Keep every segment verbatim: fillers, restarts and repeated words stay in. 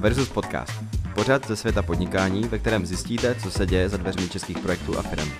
versus podcast. Pořad ze světa podnikání, ve kterém zjistíte, co se děje za dveřmi českých projektů a firm.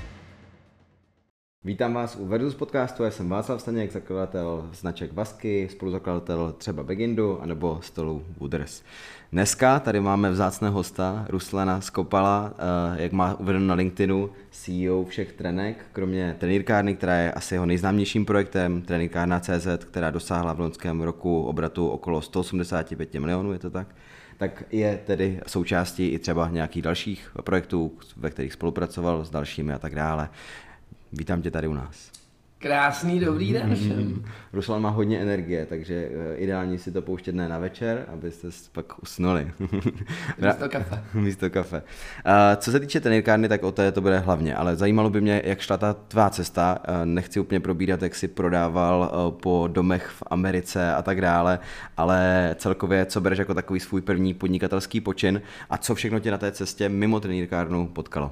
Vítám vás u Versus podcastu, já jsem Václav Staněk, zakladatel značek Vasky, spoluzakladatel třeba Begindu anebo stolu Wooders. Dneska tady máme vzácného hosta, Ruslana Skopala, jak má uvedeno na LinkedInu, C E O všech trenek, kromě trenýrkárny, která je asi jeho nejznámějším projektem, trenýrkárna tečka cé zet, která dosáhla v loňském roku obratu okolo sto osmdesát pět milionů, je to tak? Tak je tedy součástí i třeba nějakých dalších projektů, ve kterých spolupracoval s dalšími a tak dále. Vítám tě tady u nás. Krásný, dobrý den všem. Ruslan má hodně energie, takže ideální si to pouštět ne na večer, abyste pak usnuli. Místo kafe. Místo kafe. Co se týče trenýrkárny, tak o té to bude hlavně, ale zajímalo by mě, jak šla ta tvá cesta. Nechci úplně probírat, jak si prodával po domech v Americe a tak dále, ale celkově, co bereš jako takový svůj první podnikatelský počin a co všechno tě na té cestě mimo trenýrkárnu potkalo?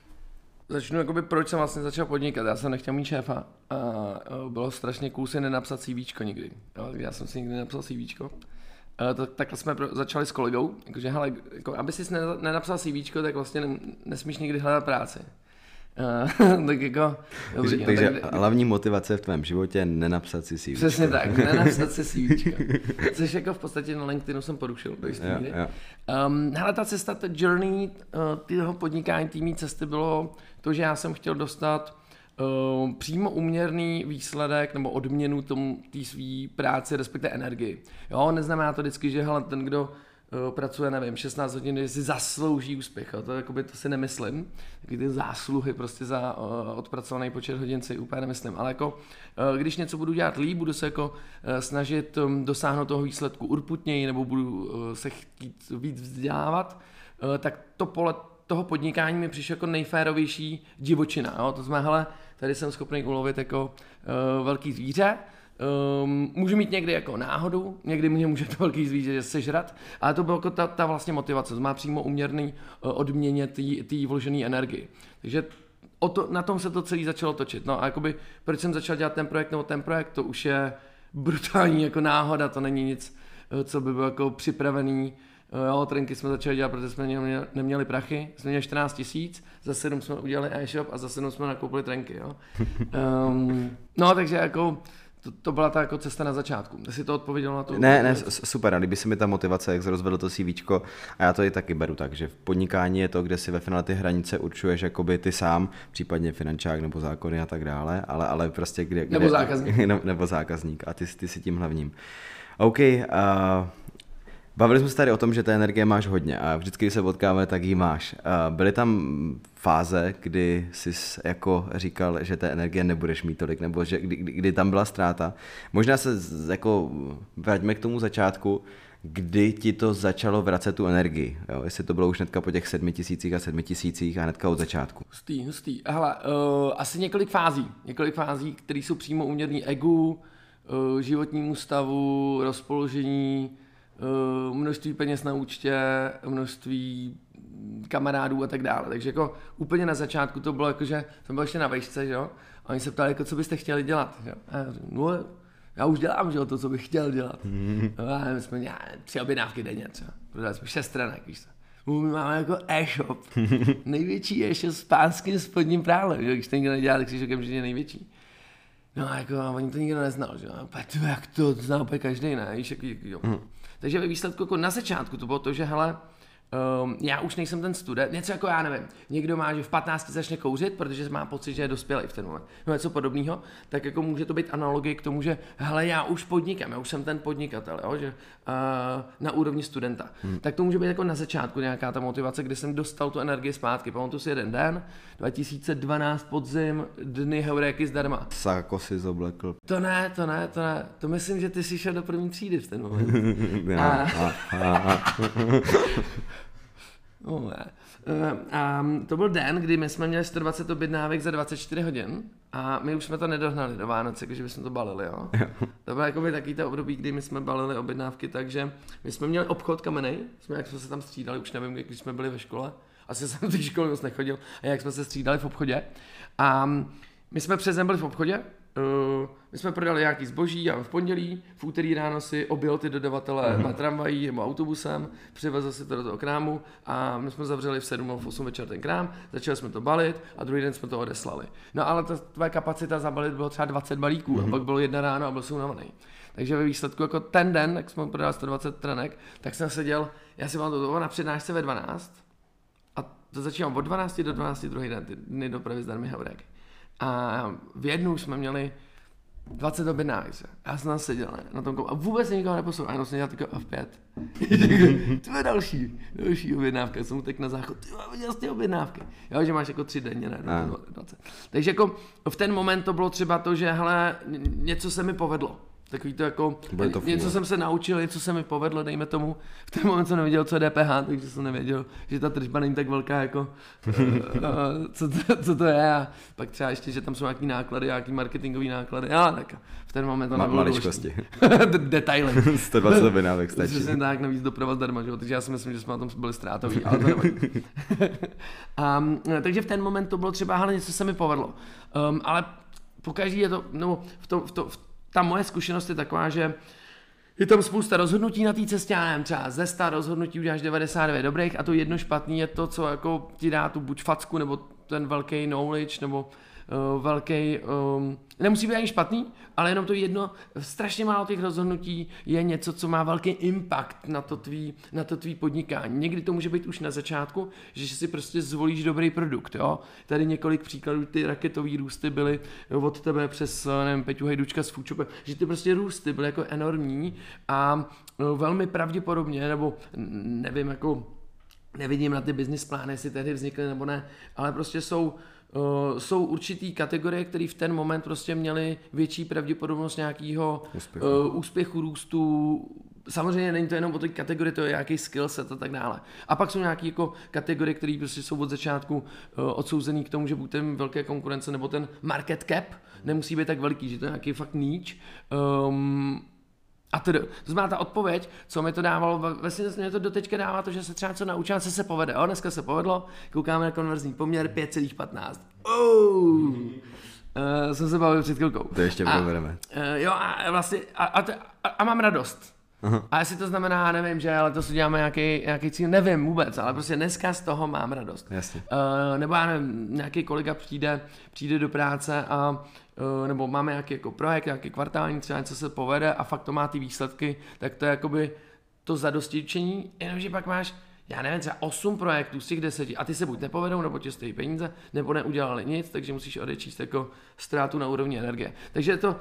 Začnu jakoby, proč jsem vlastně začal podnikat. Já jsem nechtěl mít šéfa a bylo strašně cool si nenapsat CVčko nikdy. Já jsem si nikdy nenapsal CVčko. Tak, takhle jsme začali s kolegou, jakože hele, jako, aby si nenapsal CVčko, tak vlastně nesmíš nikdy hledat práci. Uh, tak jako, dobrý, takže, takže tak, hlavní motivace v tvém životě je nenapsat si CVčko. Přesně tak, nenapsat si CVčko. Což jako v podstatě na LinkedInu jsem porušil do jistý míry. Um, hele, ta cesta, ta journey uh, toho podnikání, týmí cesty bylo to, že já jsem chtěl dostat uh, přímo uměrný výsledek nebo odměnu tomu té své práci, respektive energii. Jo, neznamená to vždycky, že hele, ten, kdo pracuje, nevím, šestnáct hodin, že si zaslouží úspěch, to, jakoby, to si nemyslím, taky ty zásluhy prostě za uh, odpracovaný počet hodin si úplně nemyslím, ale jako, uh, když něco budu dělat líp, budu se jako uh, snažit um, dosáhnout toho výsledku urputněji, nebo budu uh, se chtít víc vzdělávat, uh, tak to pole toho podnikání mi přišlo jako nejférovější divočina, jo? To znamená, hele, tady jsem schopný ulovit jako uh, velký zvíře. Um, můžu mít někdy jako náhodu, někdy mě může to velký zvíře sežrat, ale to byla jako ta, ta vlastně motivace, to má přímo uměrný uh, odměně té vložené energii. Takže o to, na tom se to celé začalo točit. No a jakoby, proč jsem začal dělat ten projekt, nebo ten projekt, to už je brutální jako náhoda, to není nic, co by bylo jako připravený. Jo, trenky jsme začali dělat, protože jsme neměli, neměli prachy, jsme měli čtrnáct tisíc, za sedm jsme udělali e-shop a za sedm jsme nakoupili trenky. Jo. Um, no takže jako To, to byla ta jako cesta na začátku. Jsi to odpověděl na to? Ne, ne, super, a kdyby se mi ta motivace, jak se rozvedlo to CVčko, a já to i taky beru tak, že v podnikání je to, kde si ve finále ty hranice určuješ jakoby ty sám, případně finančák nebo zákony a tak dále, ale, ale prostě kde... kde nebo zákazník. Ne, nebo zákazník a ty, ty si tím hlavním. OK, uh, bavili jsme se tady o tom, že té energie máš hodně a vždycky, když se potkáme, tak ji máš. Byly tam fáze, kdy jsi jako říkal, že té energie nebudeš mít tolik, nebo že kdy, kdy tam byla ztráta. Možná se jako vraťme k tomu začátku, kdy ti to začalo vracet tu energii. Jo? Jestli to bylo už hnedka po těch sedmi tisících a sedmi tisících a hnedka od začátku. Hustý, hustý. Hele, uh, asi několik fází. Několik fází, které jsou přímo uměrný egu, uh, životnímu stavu, rozpoložení, Uh, množství peněz na účtě, množství kamarádů a tak dále. Takže jako úplně na začátku to bylo jako, že jsem byl ještě na vejšce, že jo? A oni se ptali, jako, co byste chtěli dělat, že jo? A já říkám, no, já už dělám, že jo, to, co bych chtěl dělat. No, a my jsme měli tři objednávky denně třeba. Prodali jsme šest trenek, víš co? My máme jako e-shop. Největší e-shop s pánským spodním prádlem, že? Když to nikdo nedělá, tak si říkám, že je největší. No a jako, a oni to nikdo neznal, že jo? A jak to zná úplně každý, ne? Víš, jak, jo. Takže ve výsledku jako na začátku to bylo to, že hele, um, já už nejsem ten student, něco jako já nevím, někdo má, že v patnácti začne kouřit, protože má pocit, že je dospělý v ten moment, no něco podobného, tak jako může to být analogie k tomu, že hele, já už podnikám, já už jsem ten podnikatel, jo, že uh, na úrovni studenta. Hmm. Tak to může být jako na začátku nějaká ta motivace, kdy jsem dostal tu energii zpátky. Pamatuju si jeden den, dva tisíce dvanáct podzim, dny heuréky zdarma. Sáko si zoblekl. To ne, to ne, to ne, to myslím, že ty jsi šel do první třídy v ten moment. a... a, a, a. Oh, a to byl den, kdy my jsme měli sto dvacet objednávek za dvacet čtyři hodin a my už jsme to nedohnali do Vánoce, takže bychom to balili, jo. To bylo jakoby takový to období, kdy my jsme balili objednávky, takže my jsme měli obchod kamenej, jsme, jak jsme se tam střídali, už nevím, když jsme byli ve škole, asi jsem do té školy moc nechodil, a jak jsme se střídali v obchodě a my jsme přes den byli v obchodě uh, my jsme prodali nějaký zboží, já v pondělí, v úterý ráno si objel ty dodavatele mm. na tramvají nebo autobusem, přivezl si to do toho krámu a my jsme zavřeli v sedm nebo v osm večer ten krám, začali jsme to balit a druhý den jsme to odeslali. No ale ta tvoje kapacita zabalit bylo třeba dvacet balíků mm. a pak bylo jedna ráno a byl jsem unavený. Takže ve výsledku jako ten den, jak jsme prodali sto dvacet trenek, tak jsem seděl, já si mám to na přednášce ve dvanáct a to začínám od dvanácti do dvanácti druhý den, ty dny dopravy zdarmy havrek. A v jednu jsme měli dvacet objednávek. Já jsem tam seděl ne, na tom a vůbec nikoho neposlouchal, jenom jsem dělal takový F pět. To je další, další objednávka, jsem mu teď na záchod, ty viděl jsi ty objednávky. Jo, že máš jako tři denně, ne, dvacet. Takže jako v ten moment to bylo třeba to, že hele, něco se mi povedlo. Takový to jako, to něco jsem se naučil, něco se mi povedlo, dejme tomu. V ten moment jsem nevěděl, co je D P H, takže jsem nevěděl, že ta tržba není tak velká, jako co, to, co to je. A pak třeba ještě, že tam jsou nějaký náklady, nějaký marketingový náklady. A tak v ten moment to Ma- nebylo maličkosti. Detaily. sto dvacet objednávek stačí. Jsem tak navíc doprava zdarma, že? Takže já si myslím, že jsme na tom byli ztrátoví. Ale to a, takže v ten moment to bylo třeba, ale něco se mi povedlo. Um, ale pokaždý je to, no, v to, v to, v ta moje zkušenost je taková, že je tam spousta rozhodnutí na té cestě, já nevím, třeba ze sta rozhodnutí uděláš devadesát devět dobrých a to jedno špatný je to, co jako ti dá tu buď facku, nebo ten velký knowledge, nebo uh, velký, um, nemusí být ani špatný, ale jenom to jedno, strašně málo těch rozhodnutí je něco, co má velký impact na to tvý, na to tvý podnikání. Někdy to může být už na začátku, že si prostě zvolíš dobrý produkt, jo. Tady několik příkladů, ty raketový růsty byly od tebe přes, nevím, Peťu Hejdučka s Foodshopem, že ty prostě růsty byly jako enormní a no, velmi pravděpodobně, nebo nevím, jako nevidím na ty business plány, jestli tehdy vznikly nebo ne, ale prostě jsou Uh, jsou určitý kategorie, které v ten moment prostě měly větší pravděpodobnost nějakého úspěchu. Uh, úspěchu, růstu. Samozřejmě není to jenom o té kategorii, to je nějaký skillset a tak dále. A pak jsou nějaké jako kategorie, které prostě jsou od začátku uh, odsouzený k tomu, že buď ten velké konkurence nebo ten market cap nemusí být tak veliký, že to je nějaký fakt niche. Um, A to, to znamená ta odpověď, co mi to dávalo, vlastně mě to doteďka dává to, že se třeba co naučím, co se povede. O, dneska se povedlo, koukáme na konverzní poměr pět celá patnáct. Oh! Uh, jsem se bavil před chvilkou. To ještě probereme. Uh, jo a vlastně, a, a, a, a mám radost. Aha. A jestli to znamená, nevím, že letos uděláme nějaký, nějaký cíl, nevím vůbec, ale prostě dneska z toho mám radost. Jasně. Uh, nebo já nevím, nějaký kolega přijde, přijde do práce a uh, nebo máme nějaký jako projekt, nějaký kvartální, třeba něco se povede a fakt to má ty výsledky, tak to je jakoby to zadostičení, jenomže pak máš, já nevím, třeba osm projektů z těch deseti a ty se buď nepovedou, nebo ti stojí peníze, nebo neudělali nic, takže musíš odečíst jako ztrátu na úrovni energie. Takže je to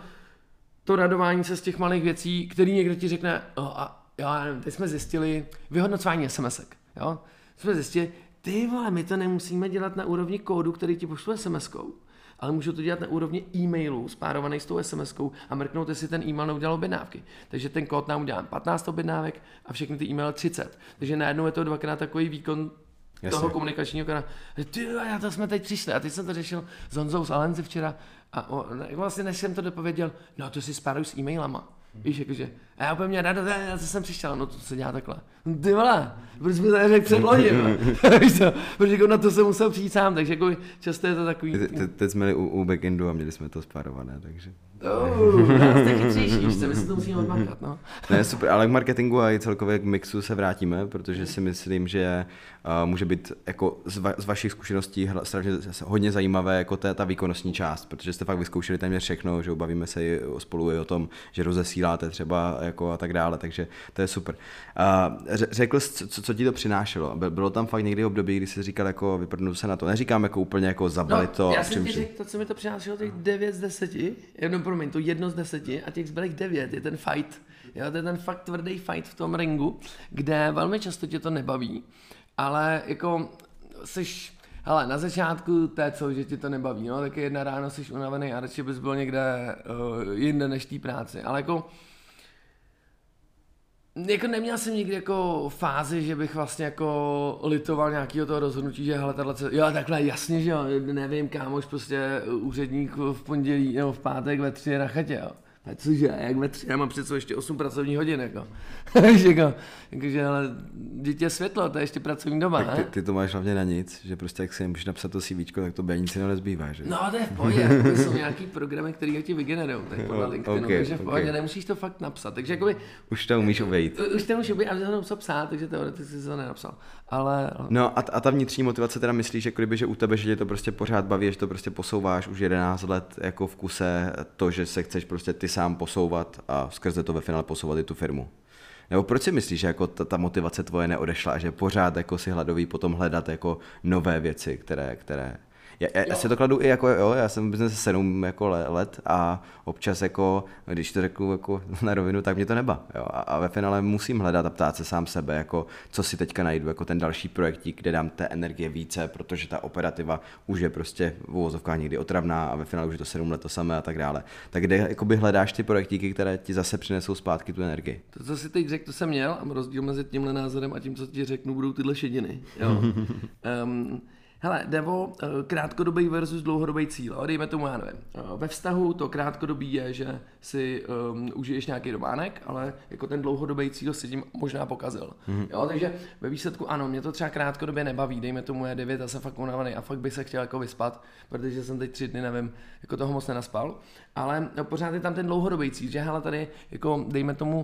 to radování se z těch malých věcí, který někdo ti řekne, oh, a jo, nevím, teď jsme zjistili vyhodnocování es em esek, jo, jsme zjistili, ty vole, my to nemusíme dělat na úrovni kódu, který ti pošlu es em eskou, ale můžu to dělat na úrovni e-mailu spárovaný s tou es em eskou a mrknout, jestli ten e-mail neudělal objednávky. Takže ten kód nám udělá patnáct objednávek a všechny ty e-maily třicet. Takže najednou je to dvakrát takový výkon Jasně. toho komunikačního kanálu. Ty, já to jsme teď přišli a teď jsem to řešil s Honzou z Alenzy včera a o, vlastně než jsem to dopověděl, no to si spáruj s e-mailama. Víš, jakože, a já úplně mě radost, já jsem přišel, no to se dělá takhle. Ty vole, proč jsme to řekl před loni, víš co, protože jako na to jsem musel přijít sám, takže jako často je to takový. Te, te, teď jsme u, u backendu a měli jsme to spárované, takže. Oh, já jste chytřejší, víš co, my se to musíme odmakat, no. Ne, super, ale k marketingu a i celkově k mixu se vrátíme, protože si myslím, že uh, může být jako z, va, z vašich zkušeností hla, strašně hodně zajímavé jako ta, ta výkonnostní část, protože jste fakt vyzkoušeli téměř všechno, že bavíme se i spolu i o tom, že rozesíláte třeba jako a tak dále, takže to je super. Uh, řekl jsi, co, co ti to přinášelo? Bylo tam fakt někdy období, kdy jsi říkal jako vyprdnu se na to, neříkám jako úplně jako zabalit no, to. Já jsem ti řekl, to, co mi to přinášelo, těch devět z deseti, jedno, promiň, to jedno z deseti a těch zbylých devět je ten fight. Jo, to je ten fakt tvrdý fight v tom ringu, kde velmi často tě to nebaví, ale jako seš, hele, na začátku to je co, že ti to nebaví, no, tak jedna ráno jsi unavený a radši bys byl někde uh, jinde než té práci, ale jako Jako neměl jsem nikdy jako fázi, že bych vlastně jako litoval nějakého toho rozhodnutí, že hele, tato, jo takhle jasně, že jo, nevím, kámoš prostě úředník v pondělí nebo v pátek ve tři na chatě, jo. A cože, jak ve tři, já mám přece ještě osm pracovních hodin, jako. jako jakože, ale dítě světlo, to je ještě pracovní doba, tak ne? Ty, ty to máš hlavně na nic, že prostě jak si můžeš napsat to CVčko, tak to by nic jiného nezbývá, že? No to je v pohodě, to jsou nějaký programy, které ti vygenerujou, tak podle LinkedInu, okay, takže v pohodě, okay. Nemusíš to fakt napsat, takže jakoby... Už to umíš obejít. Už to umíš obejít, ale to musel psát, takže teoreticky jsi to nenapsal, ale... No a, a ta vnitřní motivace teda myslíš, že kdyby, že u tebe, že tě to prostě pořád baví, že to prostě posouváš už jedenáct let jako v kuse, to, že se chceš prostě ty sám posouvat a skrze to ve finále posouvat i tu firmu. Nebo proč si myslíš, že jako ta, ta motivace tvoje neodešla a že pořád jako si hladový potom hledat jako nové věci, které, které... Já, já, já si to kladu i jako, jo, já jsem v biznesu sedm jako let a občas jako, když to řeknu jako na rovinu, tak mě to neba, jo, a, a ve finále musím hledat a ptát se sám sebe, jako co si teďka najdu, jako ten další projektík, kde dám té energie více, protože ta operativa už je prostě v uvozovkách někdy otravná a ve finále už je to sedm let to samé a tak dále. Tak kde jakoby hledáš ty projektíky, které ti zase přinesou zpátky tu energii? To, co si teď řekl, to jsem měl a rozdíl mezi tímhle názorem a tím, co ti řeknu, budou tyhle šediny, jo. um, Hele, Devo, krátkodobý versus dlouhodobý cíl, dejme tomu, já nevím. Ve vztahu to krátkodobý je, že si um, užiješ nějaký dománek, ale jako ten dlouhodobý cíl si tím možná pokazil. Mm. Jo, takže ve výsledku ano, mě to třeba krátkodobě nebaví, dejme tomu je devět a jsem fakt unavený a fakt bych se chtěl jako vyspat, protože jsem teď tři dny, nevím, jako toho moc nenaspal, ale no, pořád je tam ten dlouhodobý cíl, že hele tady, jako dejme tomu,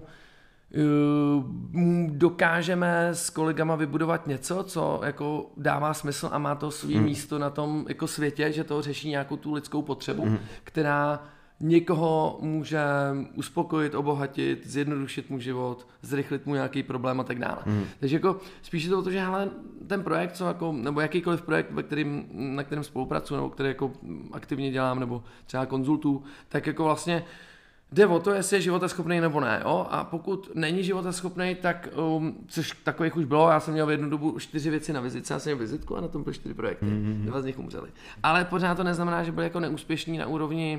dokážeme s kolegama vybudovat něco, co jako dává smysl a má to svý mm. místo na tom jako světě, že to řeší nějakou tu lidskou potřebu, mm. která někoho může uspokojit, obohatit, zjednodušit mu život, zrychlit mu nějaký problém a tak dále. Mm. Takže jako spíš je to o to, že hele, ten projekt, co jako, nebo jakýkoliv projekt, ve kterým, na kterém spolupracuji, nebo který jako aktivně dělám, nebo třeba konzultuju, tak jako vlastně jde o to, jestli je životaschopný nebo ne, jo? A pokud není životaschopný, tak, um, což takových už bylo, já jsem měl v jednu dobu čtyři věci na vizitce, já jsem měl vizitku a na tom byly čtyři projekty, mm-hmm. dva z nich umřeli. Ale pořád to neznamená, že byl jako neúspěšný na úrovni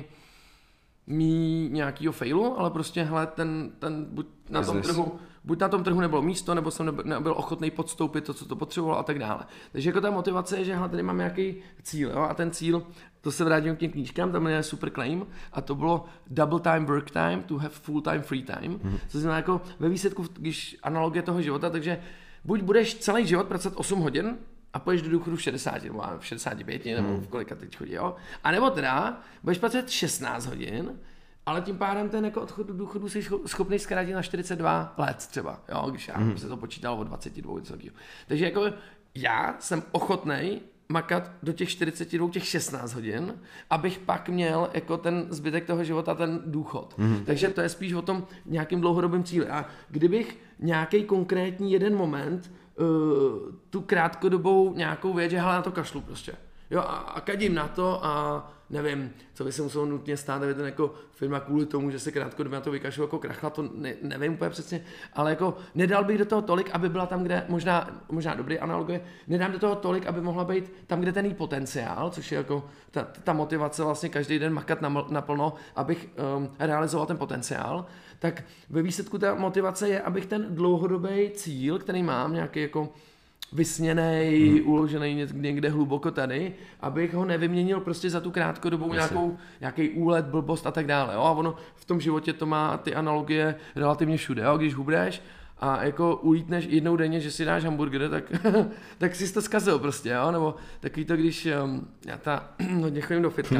mý nějakýho failu, ale prostě hele, ten, ten buď na tom trhu, buď na tom trhu nebylo místo, nebo jsem nebyl ochotný podstoupit to, co to potřebovalo a tak dále. Takže jako ta motivace je, že hele, tady mám nějaký cíl, jo? A ten cíl, to se vrátím k těm knížkám, tam je super claim a to bylo double time work time to have full time free time, mm-hmm. co znamená jako ve výsledku, když analogie toho života, takže buď budeš celý život pracovat osm hodin a půjdeš do důchodu v šedesáti, nebo v šedesáti pěti, nebo v kolika teď chodí, jo? A nebo teda budeš pracovat šestnáct hodin, ale tím pádem ten jako odchod do důchodu jsi schopný zkrátit na čtyřicet dva let třeba, jo? Když já mm-hmm. se to počítalo o dvacet dva, něco takového. Takže jako já jsem ochotnej makat do těch čtyřicet dva, těch šestnáct hodin, abych pak měl jako ten zbytek toho života ten důchod. Mm-hmm. Takže to je spíš o tom nějakým dlouhodobým cíli. A kdybych nějaký konkrétní jeden moment uh, tu krátkodobou nějakou věc, že hele, na to kašlu prostě. Jo, a, a kadím na to a nevím, co by se muselo nutně stát, aby ten jako firma kvůli tomu, že se krátkodobě na to vykašlu jako krachla, to ne, nevím úplně přesně, ale jako nedal bych do toho tolik, aby byla tam, kde, možná, možná dobrý analogie, nedám do toho tolik, aby mohla být tam, kde ten jí potenciál, což je jako ta, ta motivace vlastně každý den makat naplno, abych um, realizoval ten potenciál, tak ve výsledku ta motivace je, abych ten dlouhodobý cíl, který mám, nějaký jako vysněnej, hmm. uložený někde hluboko tady, abych ho nevyměnil prostě za tu krátkodobou nějakou, nějaký úlet, blbost a tak dále. Jo? A ono v tom životě to má ty analogie relativně všude. Jo? Když hubneš a jako ulítneš jednou denně, že si dáš hamburger, tak, tak jsi to zkazil prostě, jo? Nebo takový to, když um, já ta hodně chodím do fitka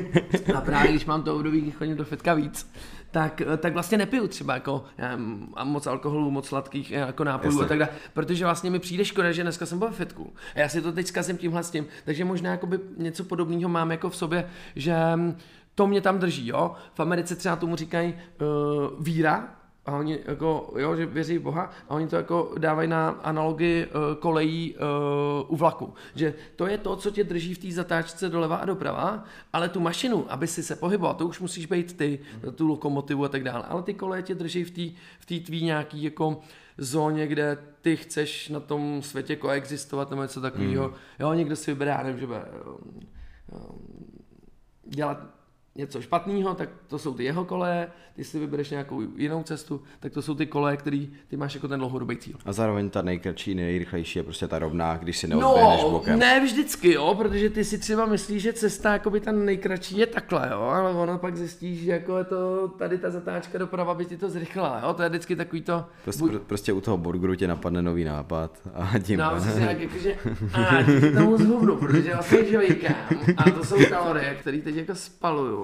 a právě když mám to období, když chodím do fitka víc, tak, tak vlastně nepiju třeba jako já, moc alkoholu, moc sladkých jako nápojů a tak dále, protože vlastně mi přijde škoda, že dneska jsem byl v fitku a já si to teď zkazím tímhle s tím, takže možná jakoby něco podobného mám jako v sobě, že to mě tam drží, jo. V Americe třeba tomu říkají uh, víra, a oni jako, jo, že věří v Boha a oni to jako dávají na analogii uh, kolejí uh, u vlaku. Že to je to, co tě drží v té zatáčce doleva a doprava, ale tu mašinu, aby si se pohyboval, to už musíš být ty, tu lokomotivu a tak dále. Ale ty koleje tě drží v té v té tvý nějaký jako zóně, kde ty chceš na tom světě koexistovat nebo něco takového. Mm. Jo, někdo si vybere, já nevím, že bude um, um, dělat něco špatného, tak to jsou ty jeho koleje, ty si vybereš nějakou jinou cestu, tak to jsou ty koleje, který ty máš jako ten dlouhodobý cíl. A zároveň ta nejkratší, nejrychlejší je prostě ta rovná, když si neodběhneš no, bokem. Ne vždycky, jo, protože ty si třeba myslíš, že cesta jakoby ta nejkratší je takhle, jo, ale ono pak zjistíš, že jako je to tady ta zatáčka doprava by ti to zrychlila, jo, to je vždycky takový to... Prostě, buď... prostě u toho burgeru tě napadne nový nápad a tím... No, přesně jak, jakože, a díky tomu zhubnu, protože vlastně žvejkám a to jsou kalorie, které teď jako spaluju.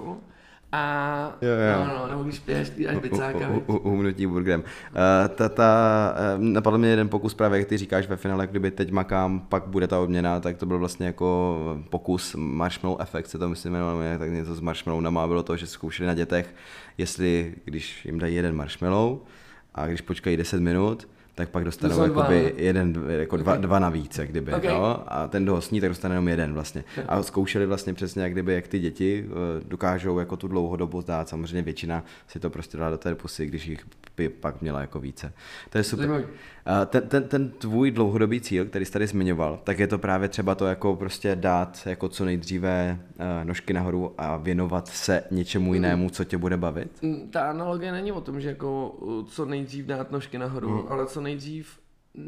A jo, jo. no, no, nebo když piješ, ty dáš pizzáka. Uhmnutí burgerem. Uh, ta, ta, uh, napadl mě jeden pokus právě, jak ty říkáš ve finále, kdyby teď makám, pak bude ta odměna, tak to byl vlastně jako pokus marshmallow efekt, se to myslím jmenuje, tak něco s marshmallowama, bylo to, že zkoušeli na dětech, jestli když jim dají jeden marshmallow a když počkají deset minut, tak pak dostanou jakoby jeden, jako dva, okay. dva navíc, jak kdyby, okay. no? A ten, kdo ho sní, tak dostane jenom jeden vlastně. A zkoušeli vlastně přesně, jak kdyby, jak ty děti dokážou jako tu dlouhodobu dát, samozřejmě většina si to prostě dá do té pusy, když jich by pak měla jako více. To je super. Ten, ten, ten tvůj dlouhodobý cíl, který jsi tady zmiňoval, tak je to právě třeba to jako prostě dát jako co nejdříve nožky nahoru a věnovat se něčemu jinému, co tě bude bavit? Ta analogie není o tom, že jako co nejdřív dát nožky nahoru, hmm. ale co nejdřív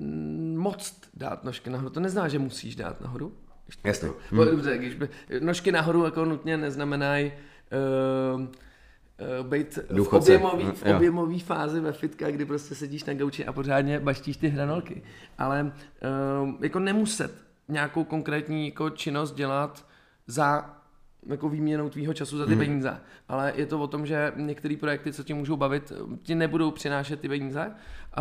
moc dát nožky nahoru. To neznamená, že musíš dát nahoru. Jasně. Hmm. Dobře, když by, nožky nahoru jako nutně neznamenají uh, uh, být v objemový, v objemový fázi ve fitka, kdy prostě sedíš na gauči a pořádně baštíš ty hranolky. Ale uh, jako nemuset nějakou konkrétní jako činnost dělat za jako výměnou tvýho času za ty hmm. peníze. Ale je to o tom, že některé projekty, co ti můžou bavit, ti nebudou přinášet ty peníze,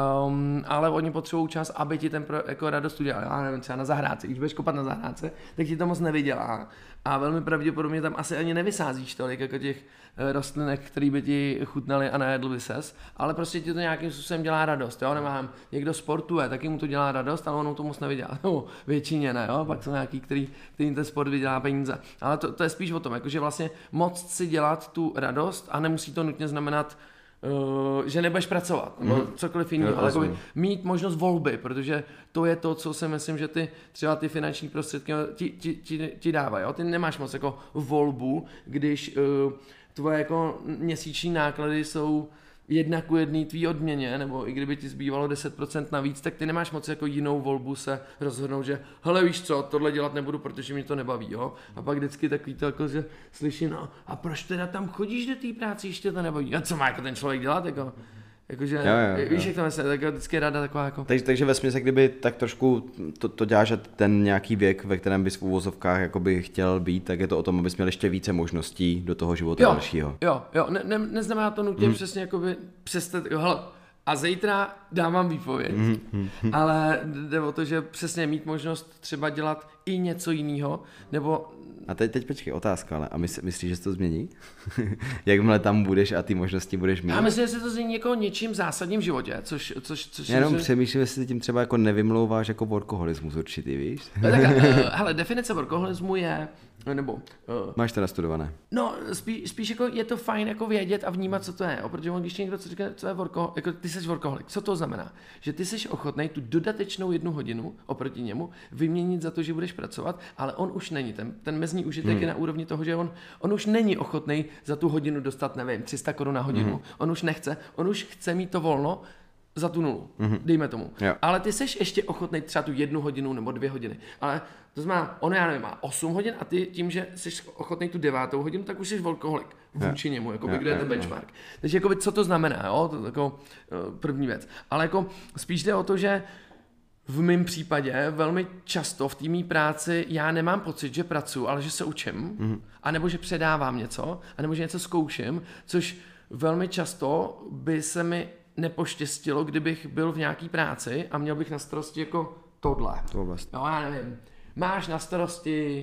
um, ale oni potřebují čas, aby ti ten pro, jako radost udělal. Já nevím, třeba na zahrádce. Když budeš kopat na zahrádce, tak ti to moc nevydělá. A velmi pravděpodobně tam asi ani nevysázíš tolik jako těch rostlinek, který by ti chutnaly a najedl by ses, ale prostě ti to nějakým způsobem dělá radost. Jo? Nemám, někdo sportuje, taky mu to dělá radost, ale ono to moc nevydělá. No, většině ne, jo? Pak jsou nějaký, který, který ten sport vydělá peníze. Ale to, to je spíš o tom, jakože vlastně moc si dělat tu radost a nemusí to nutně znamenat, Uh, že nebudeš pracovat, nebo mm. cokoliv jiného, ale jako mít možnost volby, protože to je to, co si myslím, že ty třeba ty finanční prostředky ti, ti, ti, ti dávají. Jo? Ty nemáš moc jako volbu, když uh, tvoje jako měsíční náklady jsou jedna ku jedný tvý odměně, nebo i kdyby ti zbývalo deset procent navíc, tak ty nemáš moc jako jinou volbu se rozhodnout, že hele víš co, tohle dělat nebudu, protože mě to nebaví, jo. A pak vždycky takový to jako, že slyším, no a proč teda tam chodíš do té práce, ještě to nebaví, a co má jako ten člověk dělat, jako... Jakože, jo, jo, jo. Víš, jak to myslím, tak vždycky je ráda taková jako... Takže, takže vesměs, kdyby tak trošku to, to děláš, ten nějaký věk, ve kterém bys v uvozovkách jakoby chtěl být, tak je to o tom, abys měl ještě více možností do toho života jo, dalšího. Jo, jo, ne, ne, neznamená to nutně hmm. přesně jakoby přestat, jo, hele, a zítra dávám výpověď, hmm, hmm, hmm. ale jde o to, že přesně mít možnost třeba dělat i něco jiného, nebo... A teď, teď počkej, otázka, ale a mys, myslíš, že se to změní? Jakmile tam budeš a ty možnosti budeš mít? Já myslím, že se to změní jako něčím zásadním v životě, což... což, což Já jenom že... přemýšlím, jestli tím třeba jako nevymlouváš jako workoholismus určitý, víš? No, tak, uh, hele, definice workoholismu je, nebo... Uh, Máš to nastudované? No, spíš, spíš jako je to fajn jako vědět a vnímat, co to je, jo? Protože když někdo co říká, co je workoholik, jako ty jsi workoholik, co to znamená? Že ty jsi ochotnej tu dodatečnou jednu hodinu oproti němu vyměnit za to, že budeš pracovat, ale on už není, ten, ten mezní užitek hmm. je na úrovni toho, že on, on už není ochotnej za tu hodinu dostat, nevím, tři sta korun na hodinu, hmm. on už nechce, on už chce mít to volno za tu nulu, mm-hmm. dejme tomu. Jo. Ale ty seš ještě ochotnej třeba tu jednu hodinu nebo dvě hodiny. Ale to znamená, on já nevím, má osm hodin a ty tím, že jsi ochotnej tu devátou hodinu, tak už jsi workoholik vůči němu, jakoby, kde je ten benchmark. Takže jakoby, co to znamená, jo? To je jako uh, první věc. Ale jako spíš jde o to, že v mém případě velmi často v té mý práci já nemám pocit, že pracuji, ale že se učím, mm-hmm. anebo že předávám něco, anebo že něco zkouším, což velmi často by se mi nepoštěstilo, kdybych byl v nějaký práci a měl bych na starosti jako tohle. To vlastně. Jo, já nevím. Máš na starosti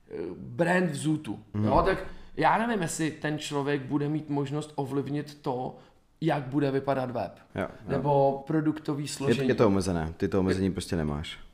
brand v Zootu. Mm. Jo, tak já nevím, jestli ten člověk bude mít možnost ovlivnit to, jak bude vypadat web. Jo, jo. Nebo produktový složení. Je, je to omezené. Ty to omezení je, prostě nemáš.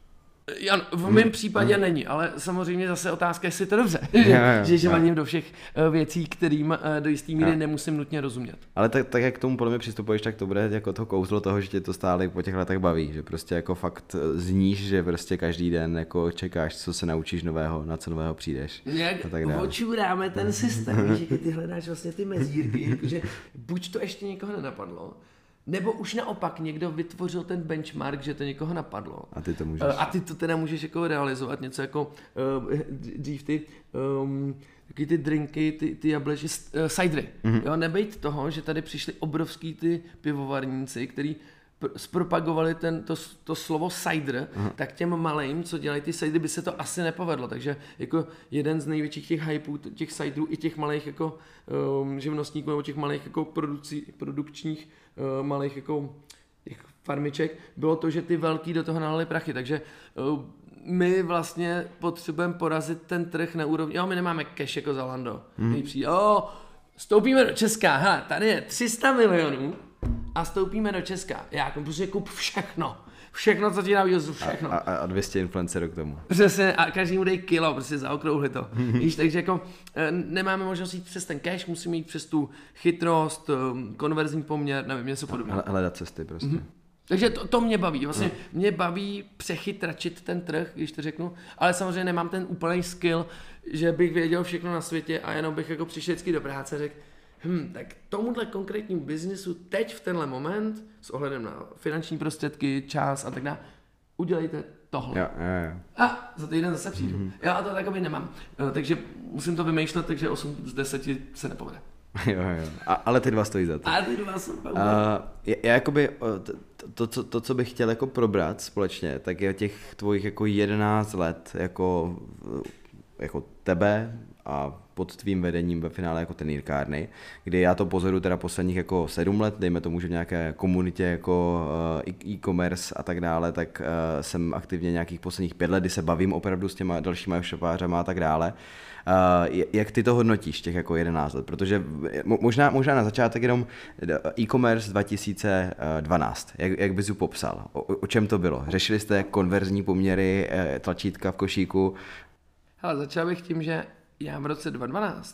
Jan, v mém případě hmm. není, ale samozřejmě zase otázka, jestli to dobře, yeah, že žvaním do všech věcí, kterým do jistý míry yeah. nemusím nutně rozumět. Ale tak, tak jak k tomu podle mě přistupuješ, tak to bude jako to kouzlo toho, že tě to stále po těch letech baví, že prostě jako fakt zníš, že prostě každý den jako čekáš, co se naučíš nového, na co nového přijdeš. Jak očuráme ten systém, že ty hledáš vlastně ty mezírky, jakože buď to ještě někoho nenapadlo, nebo už naopak někdo vytvořil ten benchmark, že to někoho napadlo. A ty to můžeš. A ty to teda můžeš jako realizovat, něco jako uh, dřív ty, um, taky ty drinky, ty, ty jableči, uh, cidery. Mm-hmm. Jo, nebejt toho, že tady přišli obrovský ty pivovarníci, který pr- zpropagovali ten, to, to slovo cider, uh-huh. tak těm malým, co dělají ty cidery, by se to asi nepovedlo. Takže jako jeden z největších těch hypeů, těch ciderů i těch malých jako um, živnostníků nebo těch malých jako producí, produkčních uh, malých jako těch farmiček, bylo to, že ty velký do toho nalili prachy. Takže uh, my vlastně potřebujeme porazit ten trh na úrovni, jo, my nemáme cash jako Zalando. Hmm. Přijde, jo, stoupíme do Česka, ha, tady je tři sta milionů a stoupíme do Česka. Já prostě kup všechno. Všechno, co ti dá výhodu, všechno. A, a, a dvě stě influencerů k tomu. Přesně, a každý mu dej kilo, prostě zaokrouhli to. Víš, takže jako nemáme možnost jít přes ten cash, musíme jít přes tu chytrost, konverzní poměr, nevím, něco podobného. Hledat cesty prostě. Mm-hmm. Takže to, to mě baví, vlastně no. mě baví přechytračit ten trh, když to řeknu, ale samozřejmě nemám ten úplný skill, že bych věděl všechno na světě a jenom bych jako přišel vždycky do práce a řekl, hm, tak tomuhle konkrétnímu biznisu teď v tenhle moment, s ohledem na finanční prostředky, čas a tak dále, udělejte tohle. Jo, jo, jo. A za týden zase přijdu. Mm-hmm. Já to takový nemám, takže musím to vymýšlet, takže osm z deseti se nepovede. Jo, jo. A, ale ty dva stojí za to. A ty dva jsou uh, já, já jakoby, to, to, to, to, co bych chtěl jako probrat společně, tak je těch tvojich jako jedenáct let jako, jako tebe a pod tvým vedením ve finále jako tenýrkárny, kdy já to pozoruju teda posledních jako sedm let, dejme tomu, že v nějaké komunitě jako e-commerce a tak dále, tak jsem aktivně nějakých posledních pět let, kdy se bavím opravdu s těma dalšíma e-shopářama a tak dále. Uh, jak ty to hodnotíš, těch jako jedenáct let? Protože možná, možná na začátek jenom e-commerce dva tisíce dvanáct, jak, jak bys ji popsal? O, o čem to bylo? Řešili jste konverzní poměry, tlačítka v košíku? Hele, začal bych tím, že já v roce dva tisíce dvanáct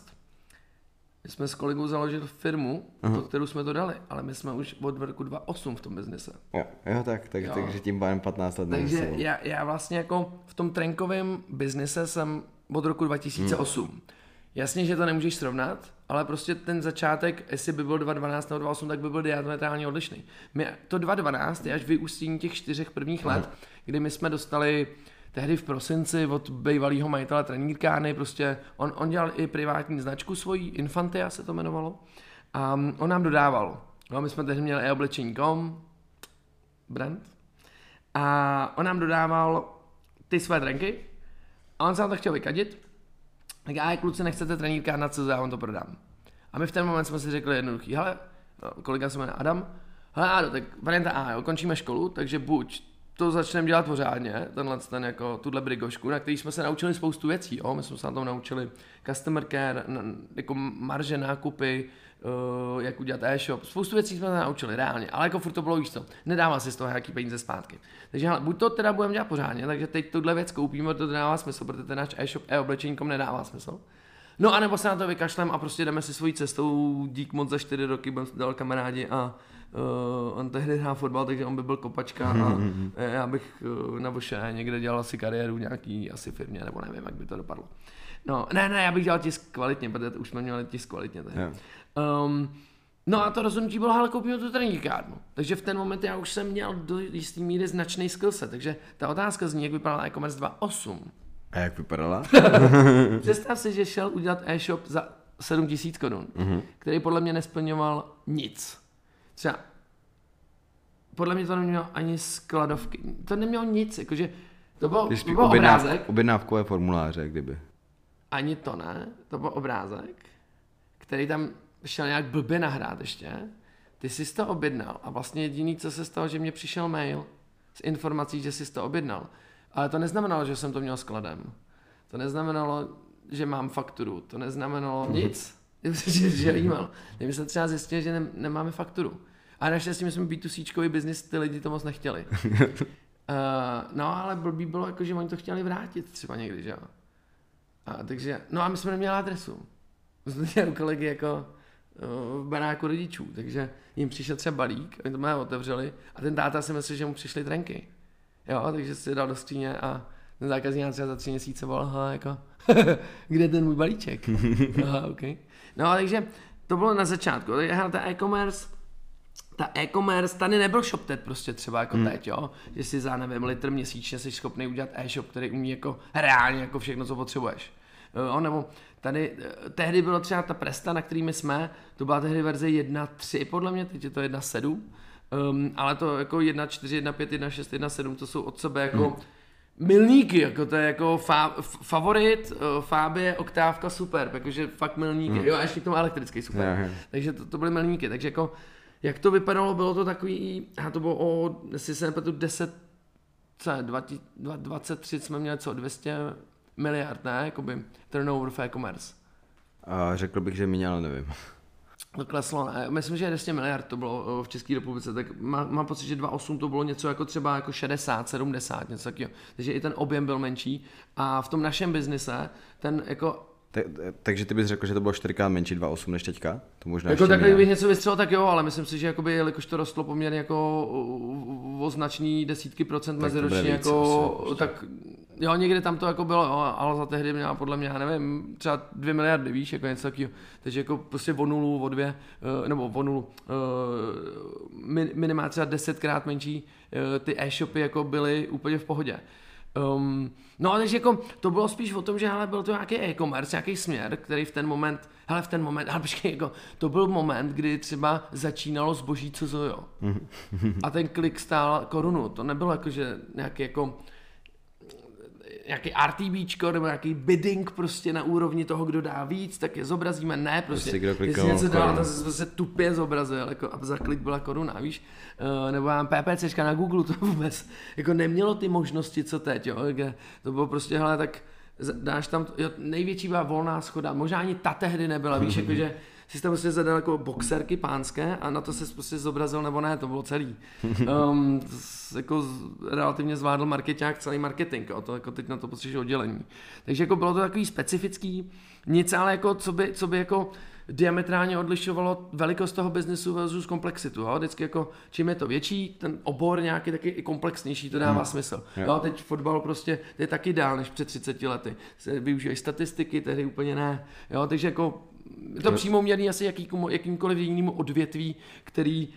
jsme s kolegou založili firmu, uh-huh. pod kterou jsme to dali, ale my jsme už od roku dva tisíce osm v tom biznise. Jo, jo tak, tak jo. Takže tím pádem patnáct let. Takže já, já vlastně jako v tom trenkovém biznise jsem od roku dva tisíce osm. Hmm. Jasně, že to nemůžeš srovnat, ale prostě ten začátek, jestli by byl dva tisíce dvanáct nebo dva tisíce osm, tak by byl diametrálně odlišný. My, to dva tisíce dvanáct je až vyústění těch čtyřech prvních let, hmm. kdy my jsme dostali tehdy v prosinci od bývalého majitele trenýrkárny, prostě on, on dělal i privátní značku svojí, Infantia se to jmenovalo, a on nám dodával. No, my jsme tehdy měli e-oblečení tečka com, brand, a on nám dodával ty své trenky, a on se nám to chtěl vykadit, tak já, kluci, nechcete trenýrkárna, co já vám to prodám. A my v ten moment jsme si řekli jednoduchý, hele, kolega se jmenuje Adam, hele Ado, tak varianta A, jo, končíme školu, takže buď to začneme dělat pořádně, tenhle ten jako tuhle brigošku, na který jsme se naučili spoustu věcí, jo? My jsme se na tom naučili customer care, jako marže, nákupy, uh, jak udělat e-shop, spoustu věcí jsme se naučili reálně, ale jako furt to bylo, víš co, nedává si z toho nějaký peníze zpátky. Takže hele, buď to teda budeme dělat pořádně, takže teď tuhle věc koupíme, to nedává smysl, protože ten náš e-shop e-oblečení kom nedává smysl. No a nebo se na to vykašlem a prostě jdeme si svojí cestou, dík moc za čtyři roky, budeme dal kamarádi a Uh, on tehdy hrál fotbal, takže on by byl kopačka a já bych uh, na Voše někde dělal asi kariéru v nějaký asi firmě, nebo nevím, jak by to dopadlo. No, ne, ne, já bych dělal tisk kvalitně, protože už jsme měli tisk kvalitně. Yeah. Um, no a to rozhodnutí bylo, ale koupíme tu trenýrkárnu. Takže v ten moment já už jsem měl do jistý míry značný skillset, takže ta otázka zní, jak vypadala e-commerce dva tisíce osm. A jak vypadala? Představ si, že šel udělat e-shop za sedm tisíc korun, mm-hmm. který podle mě nesplňoval nic. Třeba, podle mě to nemělo ani skladovky, to nemělo nic, jakože to byl, to byl objednáv, obrázek. Objednávkové formuláře, kdyby. Ani to ne, to byl obrázek, který tam šel nějak blbě nahrát ještě, ty jsi to objednal a vlastně jediný, co se stalo, že mě přišel mail s informací, že jsi to objednal, ale to neznamenalo, že jsem to měl skladem, to neznamenalo, že mám fakturu, to neznamenalo mm. nic. že email. My jsme třeba zjistili, že ne, nemáme fakturu. A naštěstí my jsme bé dvě céčkový biznis, ty lidi to moc nechtěli. no ale blbý bylo, jako, že oni to chtěli vrátit třeba někdy, že jo. A, takže, no a my jsme neměli adresu. My jsme měli u kolegy jako v baráku rodičů, takže jim přišel třeba balík, oni to mě otevřeli a ten táta si myslel, že mu přišly trenky. Jo, takže si dal do skříně a ten zákazník třeba za tři měsíce volal, jako, kde je ten můj balíček? Aha, okay. No, takže to bylo na začátku. Takže ta e-commerce, ta e-commerce, tady nebyl ShopTet prostě třeba jako hmm. teď, jo, že si za, nevím, litr měsíčně jsi schopný udělat e-shop, který umí jako reálně jako všechno, co potřebuješ. Jo, nebo tady, tehdy bylo třeba ta Presta, na kterými jsme, to byla tehdy verze jedna tečka tři podle mě, teď je to jedna tečka sedm, um, ale to jako jedna tečka čtyři, jedna tečka pět, jedna tečka šest, jedna tečka sedm, to jsou od sebe jako hmm. milníky, jako to je jako fa- favorit, uh, Fabie, Oktávka, super, jakože fakt milníky, hmm. jo a ještě k tomu elektrický super, yeah. takže to, to byly milníky, takže jako jak to vypadalo, bylo to takový, a to bylo o, jestli se nepletu, deset, co je, dvacet tři jsme měli co, dvě stě miliard, ne, jakoby turnover v e-commerce. A řekl bych, že míň, ale nevím. To kleslo, ne, myslím, že dvě stě miliard to bylo v České republice, tak má, mám pocit, že dva tisíce osm to bylo něco jako třeba jako šedesát, sedmdesát, něco takového, takže i ten objem byl menší a v tom našem biznise ten jako Te, takže ty bys řekl, že to bylo čtyřikrát menší dva tisíce osm než teďka? To možná jako takhle bych něco vystřelil, tak jo, ale myslím si, že jakoby, jelikož to rostlo poměrně jako o značný desítky procent meziročně, jako, asi, tak jo, někde tam to jako bylo, jo, ale za tehdy měla podle mě, já nevím, třeba dvě miliardy, víš, jako něco takového. Takže jako prostě o nulu, o dvě, nebo o nulu, minimálně třeba desetkrát menší ty e-shopy jako byly úplně v pohodě. Um, no takže jako to bylo spíš o tom, že hele, byl to nějaký e-commerce, nějaký směr, který v ten moment, hele v ten moment, ale počkej, jako, to byl moment, kdy třeba začínalo zboží co zo, jo. A ten klik stál korunu, to nebylo jako, že nějaký jako nějaký RTBčko nebo nějaký bidding prostě na úrovni toho, kdo dá víc, tak je zobrazíme, ne, prostě, prostě jestli něco dá, to se prostě tupě zobrazil, jako, a za klik byla koruna, víš, uh, nebo mám PPCčka na Google, to vůbec, jako nemělo ty možnosti, co teď, jo, to bylo prostě, hele, tak dáš tam, jo, největší byla volná schoda, možná ani ta tehdy nebyla, víš, jakože si tam prostě zadal jako boxerky pánské a na to se prostě zobrazil nebo ne, to bylo celý. Um, jako relativně zvládl markeťák celý marketing, a to jako teď na to potřebuješ oddělení. Takže jako bylo to takový specifický, nic ale jako co by, co by jako diametrálně odlišovalo velikost toho biznesu versus komplexitu. Jo? Vždycky jako, čím je to větší, ten obor nějaký taky i komplexnější, to dává hmm. smysl. Jo, teď fotbal prostě je taky dál než před třiceti lety. Se využívají statistiky, tehdy úplně ne. Jo? Takže jako je to přímo měrný asi jakýmu, jakýmkoliv jinému odvětví, který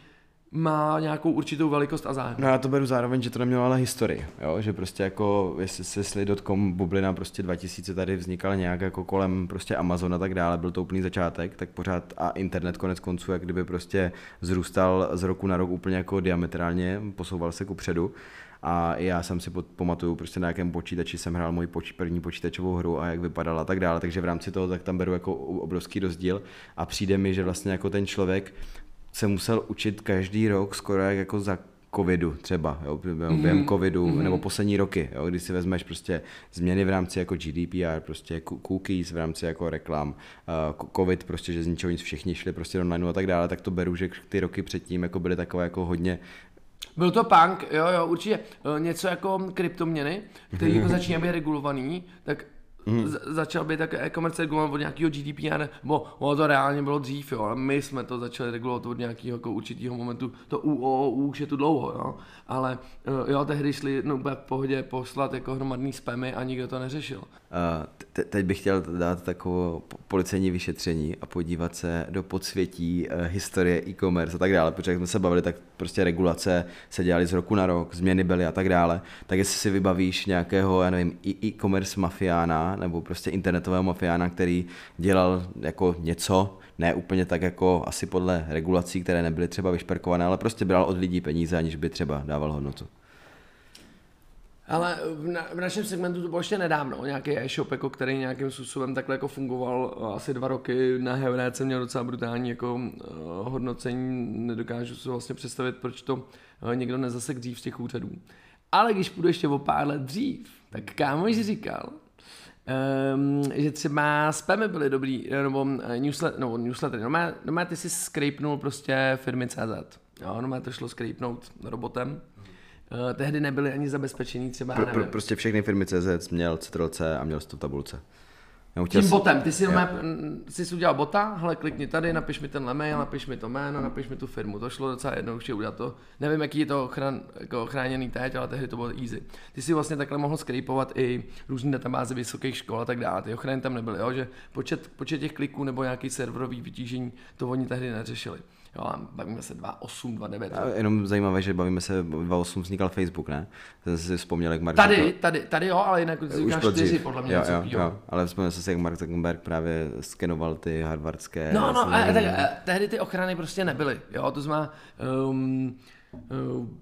má nějakou určitou velikost a zájem. No já to beru zároveň, že to nemělo ale historii, jo? Že prostě jako, jestli, jestli dotcom bublina prostě dva tisíce tady vznikala nějak jako kolem prostě Amazon a tak dále, byl to úplný začátek, tak pořád a internet konec konců, jak kdyby prostě zrůstal z roku na rok úplně jako diametrálně, posouval se kupředu. A já jsem si pamatuju, prostě na jakém počítači jsem hrál moji poč- první počítačovou hru a jak vypadala a tak dále, takže v rámci toho tak tam beru jako obrovský rozdíl a přijde mi, že vlastně jako ten člověk se musel učit každý rok skoro jak jako za covidu třeba, jo, během mm. covidu, mm. nebo poslední roky, jo, když si vezmeš prostě změny v rámci jako G D P R, prostě cookies v rámci jako reklam, uh, covid prostě, že z ničeho nic všichni šli prostě do online a tak dále, tak to beru, že ty roky předtím jako byly takové jako hodně. Byl to punk, jo, jo, určitě. Něco jako kryptoměny, který jako začíná být regulovaný, tak mm. začal být tak e-commerce regulovat od nějakého G D P R, bo ono to reálně bylo dřív, jo, ale my jsme to začali regulovat od nějakého jako určitého momentu, to U O O U už je tu dlouho, jo, ale jo, tehdy šli no, v pohodě poslat jako hromadný spamy a nikdo to neřešil. Uh, te- teď bych chtěl dát takové policejní vyšetření a podívat se do podsvětí uh, historie e-commerce a tak dále, protože jak jsme se bavili, tak prostě regulace se dělaly z roku na rok, změny byly a tak dále, tak jestli si vybavíš nějakého, já nevím, e-commerce mafiána, nebo prostě internetového mafiána, který dělal jako něco, ne úplně tak jako asi podle regulací, které nebyly třeba vyšperkované, ale prostě bral od lidí peníze, aniž by třeba dával hodnotu. Ale v, na, v našem segmentu to bylo ještě nedávno, nějaký e-shop, jako, který nějakým způsobem takhle jako fungoval asi dva roky, na Heuréce měl docela brutální jako, uh, hodnocení, nedokážu si vlastně představit, proč to uh, někdo nezasek dřív z těch úřadů. Ale když půjdu ještě o pár let dřív, tak kámoš říkal, Um, že třeba spamy byly dobrý, nebo newsletter, nebo newslettery, no má, no má ty si scrapenul prostě firmy tečka cé zet, jo, no má to šlo scrapenout robotem, Uh, tehdy nebyly ani zabezpečení třeba, pro, pro, Prostě všechny firmy C Z měl Ctrl C a měl jsi to v tabulce. Tím botem, ty si, mé, jsi udělal bota, hele, klikni tady, napiš mi tenhle mail, napiš mi to jméno, napiš mi tu firmu, to šlo docela jednoduše udělat to. Nevím, jaký je to ochran, jako chráněný teď, ale tehdy to bylo easy. Ty si vlastně takhle mohl scrapeovat i různé databáze vysokých škol a tak dále, ty ochrany tam nebyly, jo? Že počet, počet těch kliků nebo nějaký serverový vytížení, to oni tehdy neřešili. Jo, bavíme se dva osm, dva devět. Jenom zajímavé, že bavíme se dva osm vznikal Facebook, ne? Ten si vzpomněl, jak Mark Tady, Zuckerberg... tady, tady jo, ale jinak říkáš čtyři, podle mě. Jo, jo, jo. Ale vzpomněl se, jak Mark Zuckerberg právě skenoval ty harvardské... No, no, a, tak, a, tehdy ty ochrany prostě nebyly, jo, to znamená... Um, um,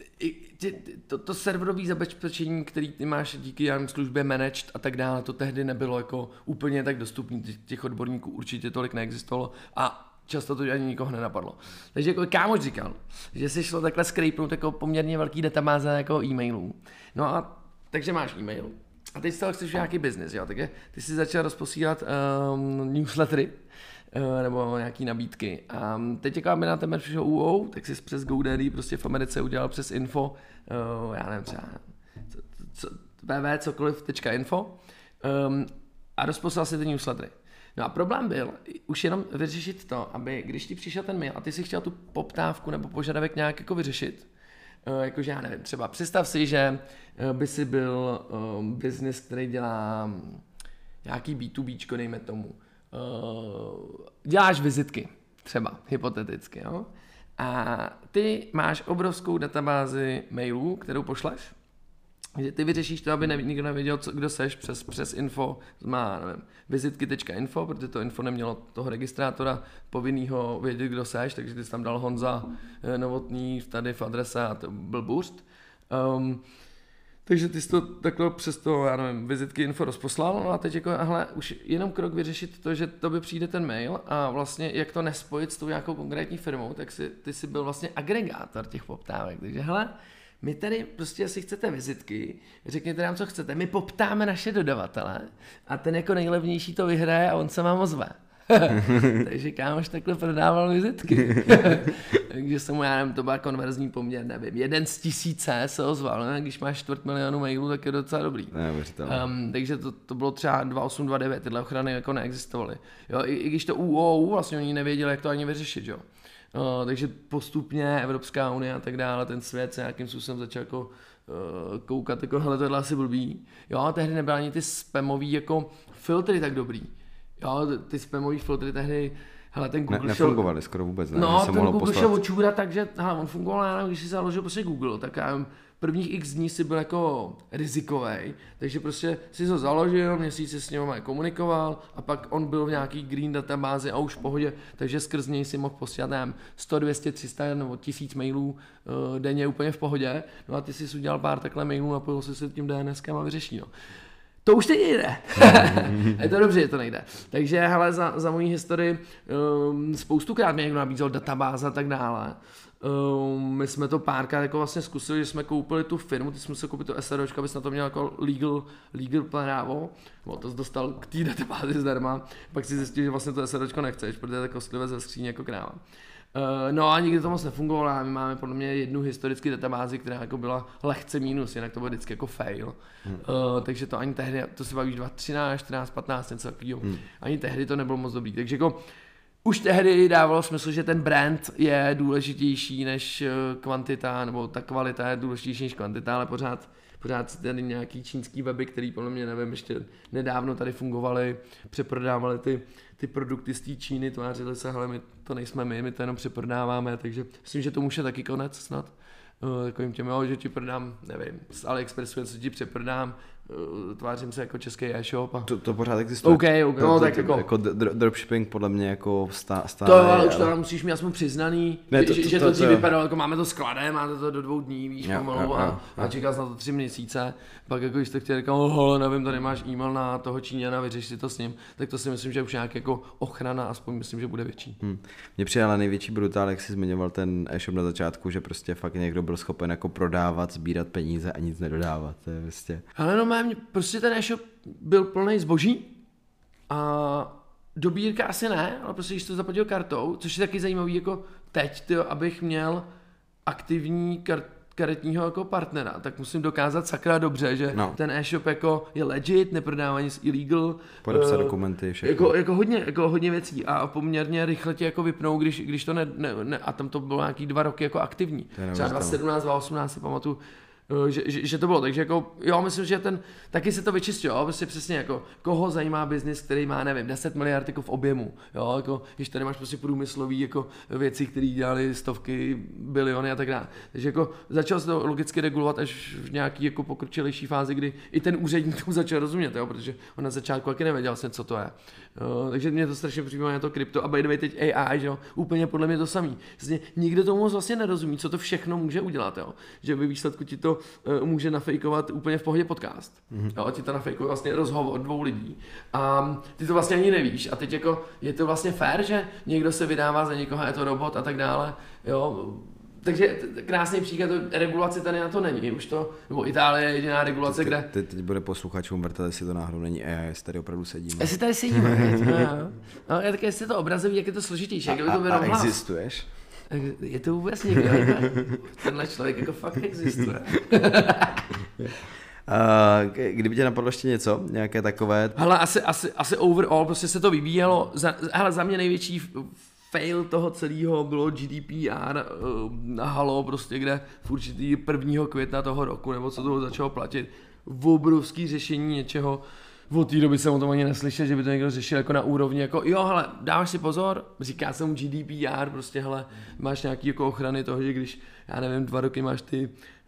to, to serverové zabezpečení, který ty máš díky já službě managed a tak dále, to tehdy nebylo jako úplně tak dostupné, těch odborníků určitě tolik neexistovalo a často to ani nikoho nenapadlo. Takže jako kámoš říkal, že si šlo takhle scrapenout jako poměrně velký databáze jako e-mailů. No a takže máš e-mail a teď z toho chceš nějaký business, jo, takže ty si začal rozposílat um, newslettery uh, nebo nějaký nabídky. A teď jako aby na tebe přišel U O, tak jsi přes GoDaddy prostě v Americe udělal přes info, uh, já nevím třeba co, co, www cokoliv tečka info um, a rozposlal si ty newslettery. No a problém byl už jenom vyřešit to, aby když ti přišel ten mail a ty si chtěl tu poptávku nebo požadavek nějak jako vyřešit, jakože já nevím, třeba představ si, že by si byl um, business, který dělá nějaký bé dvě béčko, dejme tomu. Uh, děláš vizitky, třeba, hypoteticky, jo? A ty máš obrovskou databázi mailů, kterou pošleš, že ty vyřešíš to, aby nev, nikdo nevěděl, co, kdo seš přes, přes info, má, nevím, vizitky tečka info, protože to info nemělo toho registrátora povinnýho vědět, kdo seš, takže ty jsi tam dal Honza Novotný tady v adrese a to byl boost. Um, takže ty jsi to takhle přes to, já nevím, vizitky info rozposlal, no a teď jako, hele, už jenom krok vyřešit to, že tobě přijde ten mail a vlastně jak to nespojit s tou nějakou konkrétní firmou, tak si, ty jsi byl vlastně agregátor těch poptávek, takže hele, my tady prostě, jestli chcete vizitky, řekněte nám, co chcete, my poptáme naše dodavatele a ten jako nejlevnější to vyhraje a on se vám ozve. Takže kámoš takhle prodával vizitky. Takže jsem mu, já nevím, to byla konverzní poměr, nevím, jeden z tisíce se ozval, ne? Když máš čtvrt milionu mailů, tak je docela dobrý. Um, takže to, to bylo třeba dva osm, dva devět, tyhle ochrany jako neexistovaly. Jo, i, i když to U O vlastně oni nevěděli, jak to ani vyřešit, jo. Uh, takže postupně Evropská unie a tak dále, ten svět se nějakým způsobem začal jako uh, koukat, jako hele, tohle asi blbý. Jo, a tehdy nebyly ani ty spamový jako filtry tak dobrý. Jo, ty spamový filtry tehdy, hele, ten Google ne, nefungovaly skoro vůbec, ne? No, ten Google šel očůra, takže, hele, on fungoval, já nevím, když si založil prostě Google, tak já nevím, prvních x dní si byl jako rizikovej, takže prostě si ho založil, měsíc si s ním komunikoval a pak on byl v nějaký green databázi a už v pohodě, takže skrz něj si mohl posílat, nevím, sto, dvě stě, tři sta nebo tisíc mailů uh, denně úplně v pohodě, no a ty si udělal pár takhle mailů, napojil si se tím DNSkem a vyřeší, no. To už teď nejde. Je to dobře, že to nejde. Takže hele, za, za mojí historii um, spoustukrát mě někdo nabízel databáze a tak dále. Um, my jsme to párkrát jako vlastně zkusili, že jsme koupili tu firmu, ty jsme se koupili to SROčko, abys na to měl jako legal, legal právo, no, to jsi dostal k té databázi zdarma, pak si zjistil, že vlastně to SROčko nechceš, protože je to kostlivec ve skříně jako kráva. Uh, no a nikdy to moc nefungovalo a my máme podle mě jednu historickou databázi, která jako byla lehce mínus, jinak to bylo vždycky jako fail. Hmm. Uh, takže to ani tehdy, to se bavíš dva tisíce třináct, čtrnáct, patnáct, něco takového, hmm. ani tehdy to nebylo moc dobrý. Takže jako už tehdy dávalo smysl, že ten brand je důležitější než kvantita, nebo ta kvalita je důležitější než kvantita, ale pořád pořád tady nějaký čínský weby, který podle mě, nevím, ještě nedávno tady fungovaly, přeprodávaly ty, ty produkty z té Číny, tvářili se, hele, my to nejsme my, my to jenom přeprodáváme, takže myslím, že to už je taky konec snad. Uh, takovým těm, jo, že ti prodám, nevím, z AliExpressu něco ti přeprodám, uh, tvářím se jako český e-shop. A... To, to pořád existuje. OK, OK, to, no to, tak to, jako... jako dropshipping podle mě jako stá, stále... To ale už to ale... musíš mít aspoň přiznaný, ne, to, to, že, že to, to, to dřív vypadalo, jako máme to skladem, máte to do dvou dní, víš, jo, pomalu jo, a, jo, a čekáš na to tři měsíce, pak jako když jste chtěli říkat, oh, nevím, tady máš e-mail na toho Číňana, vyřeš si to s ním, tak to si myslím, že už nějak jako ochrana, aspoň myslím, že bude větší. Hmm. Mně přijala největší brutál, jak jsi zmiňoval ten e-shop na začátku, že prostě fakt někdo byl schopen jako prodávat, sbírat peníze a nic nedodávat, to je prostě... Ale no mám, prostě ten e-shop byl plný zboží a dobírka asi ne, ale prostě když to zaplatil kartou, což je taky zajímavý jako teď, tyjo, abych měl aktivní kart, karetního jako partnera, tak musím dokázat sakra dobře, že no. ten e-shop jako je legit, neprodává nic illegal. Podepsat uh, dokumenty, všechno. Jako, jako, hodně, jako hodně věcí a poměrně rychle tě jako vypnou, když, když to ne, ne, ne, a tam to bylo nějaký dva roky jako aktivní. Třeba dva tisíce sedmnáct, dva tisíce osmnáct si pamatuju, Že, že, že to bylo, takže jako, jo, myslím, že ten, taky se to vyčistilo, prostě přesně jako, koho zajímá biznis, který má, nevím, deset miliard jako v objemu, jo, jako, když tady máš prostě průmyslový jako věci, které dělali stovky, biliony a tak dále, takže jako začal se to logicky regulovat až v nějaký jako pokročilejší fázi, kdy i ten úředník tomu začal rozumět, jo, protože on na začátku taky nevěděl vlastně, co to je, jo, takže mě to strašně připomíná to krypto a by the way teď A I, že jo, úplně podle mě to samý, vlastně nikdo tomu vlastně nerozumí, co to všechno může udělat, jo, že ve výsledku ti to může nafejkovat úplně v pohodě podcast. Mm-hmm. Jo, ti to nafejkuje vlastně rozhovor dvou lidí. A ty to vlastně ani nevíš. A teď jako je to vlastně fair, že někdo se vydává za někoho, je to robot a tak dále. Jo. Takže krásný příklad, regulace tady na to není. Už to, nebo Itálie je jediná regulace, teď, kde... Teď, teď bude posluchačům vrtat, jestli to náhodou není A I, jestli tady opravdu sedíme. Jestli tady sedíme, no, no, já tak jestli to obrazový, jak je to složitější. A, jak to a, a existuješ? Je to vůbec někdo, tenhle člověk jako fakt existuje. Uh, kdyby tě napadlo ještě něco, nějaké takové... Hele, asi, asi, asi overall, prostě se to vyvíjelo, za, hele, za mě největší fail toho celého bylo G D P R na halo, prostě kde v určitý prvního května toho roku, nebo co toho začalo platit, obrovský řešení něčeho. Od té doby jsem o tom ani neslyšel, že by to někdo řešil jako na úrovni, jako jo, hele, dáváš si pozor, říká se mu G D P R, prostě hele, máš nějaký jako ochrany toho, že když, já nevím, dva roky máš ty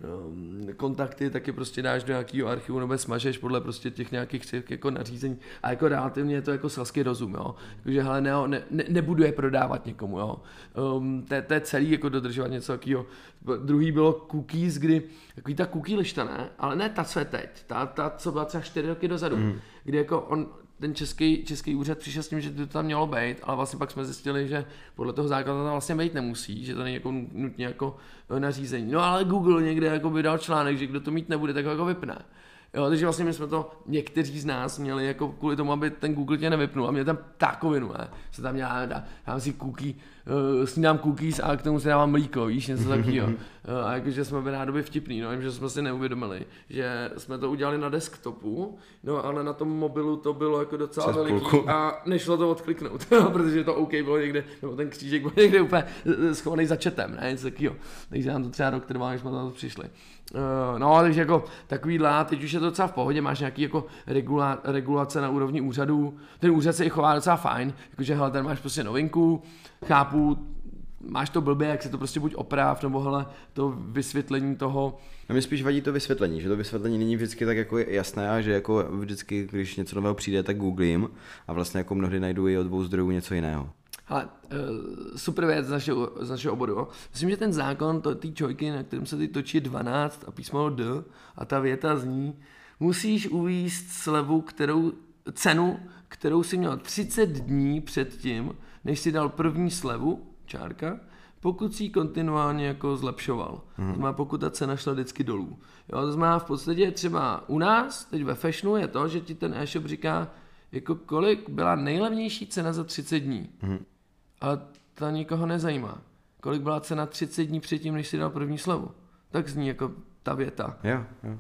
um, kontakty, tak je prostě dáš do nějakého archivu nebo smažeš podle prostě těch nějakých jako nařízení a jako relativně je to jako selský rozum, jo, takže hele, ne, ne, ne, nebudu je prodávat někomu, jo, um, to, to je celý jako dodržovat něco takového. Druhý bylo cookies, kdy, takový ta cookie lišta, ne, ale ne ta, co je teď, ta, ta co byla třeba čtyři roky dozadu, mm. kdy jako on, ten český, český úřad přišel s tím, že to tam mělo být, ale vlastně pak jsme zjistili, že podle toho zákona tam vlastně být nemusí, že to není jako nutně jako nařízení. No ale Google někde jako vydal článek, že kdo to mít nebude, tak ho jako vypne. Jo, takže vlastně my jsme to, někteří z nás měli jako kvůli tomu, aby ten Google tě nevypnul a mě tam takovinu, ne? Se tam měla, dá, dám si cookie, uh, snídám cookies a k tomu si dávám mlíko, víš, něco takového. Uh, a jakože jsme byli nádoby vtipný, no, že jsme si neuvědomili, že jsme to udělali na desktopu, no ale na tom mobilu to bylo jako docela Přes veliký půlku. a nešlo to odkliknout, protože to OK bylo někde, nebo ten křížek byl někde úplně schovaný za chatem, ne, něco takového. Takže nám to třeba rok trvá, než jsme na to přišli. Uh, no, takže jako takovýhle, teď už je to docela v pohodě, máš nějaký jako regula, regulace na úrovni úřadů, ten úřad se i chová docela fajn, jakože hele, ten máš prostě novinku, chápu, máš to blbě, jak se to prostě buď oprav, nebo hele, to vysvětlení toho. A mě spíš vadí to vysvětlení, že to vysvětlení není vždycky tak jako jasné a že jako vždycky, když něco nového přijde, tak googlím a vlastně jako mnohdy najdu i od dvou zdrojů něco jiného. Ale uh, super věc z našeho, z našeho oboru. Jo. Myslím, že ten zákon, to, ty čojky, na kterém se teď točí dvanáct a písmeno D a ta věta zní, musíš uvést slevu, kterou, cenu, kterou si měl třicet dní předtím, než si dal první slevu, čárka, pokud si ji kontinuálně jako zlepšoval. Hmm. To znamená, pokud ta cena šla vždycky dolů. Jo, to znamená, v podstatě třeba u nás, teď ve fashionu je to, že ti ten e-shop říká, jako kolik byla nejlevnější cena za třicet dní. Hmm. Ale to nikoho nezajímá. Kolik byla cena třicet dní předtím, než si dal první slevu. Tak zní jako ta věta. Jo, jo.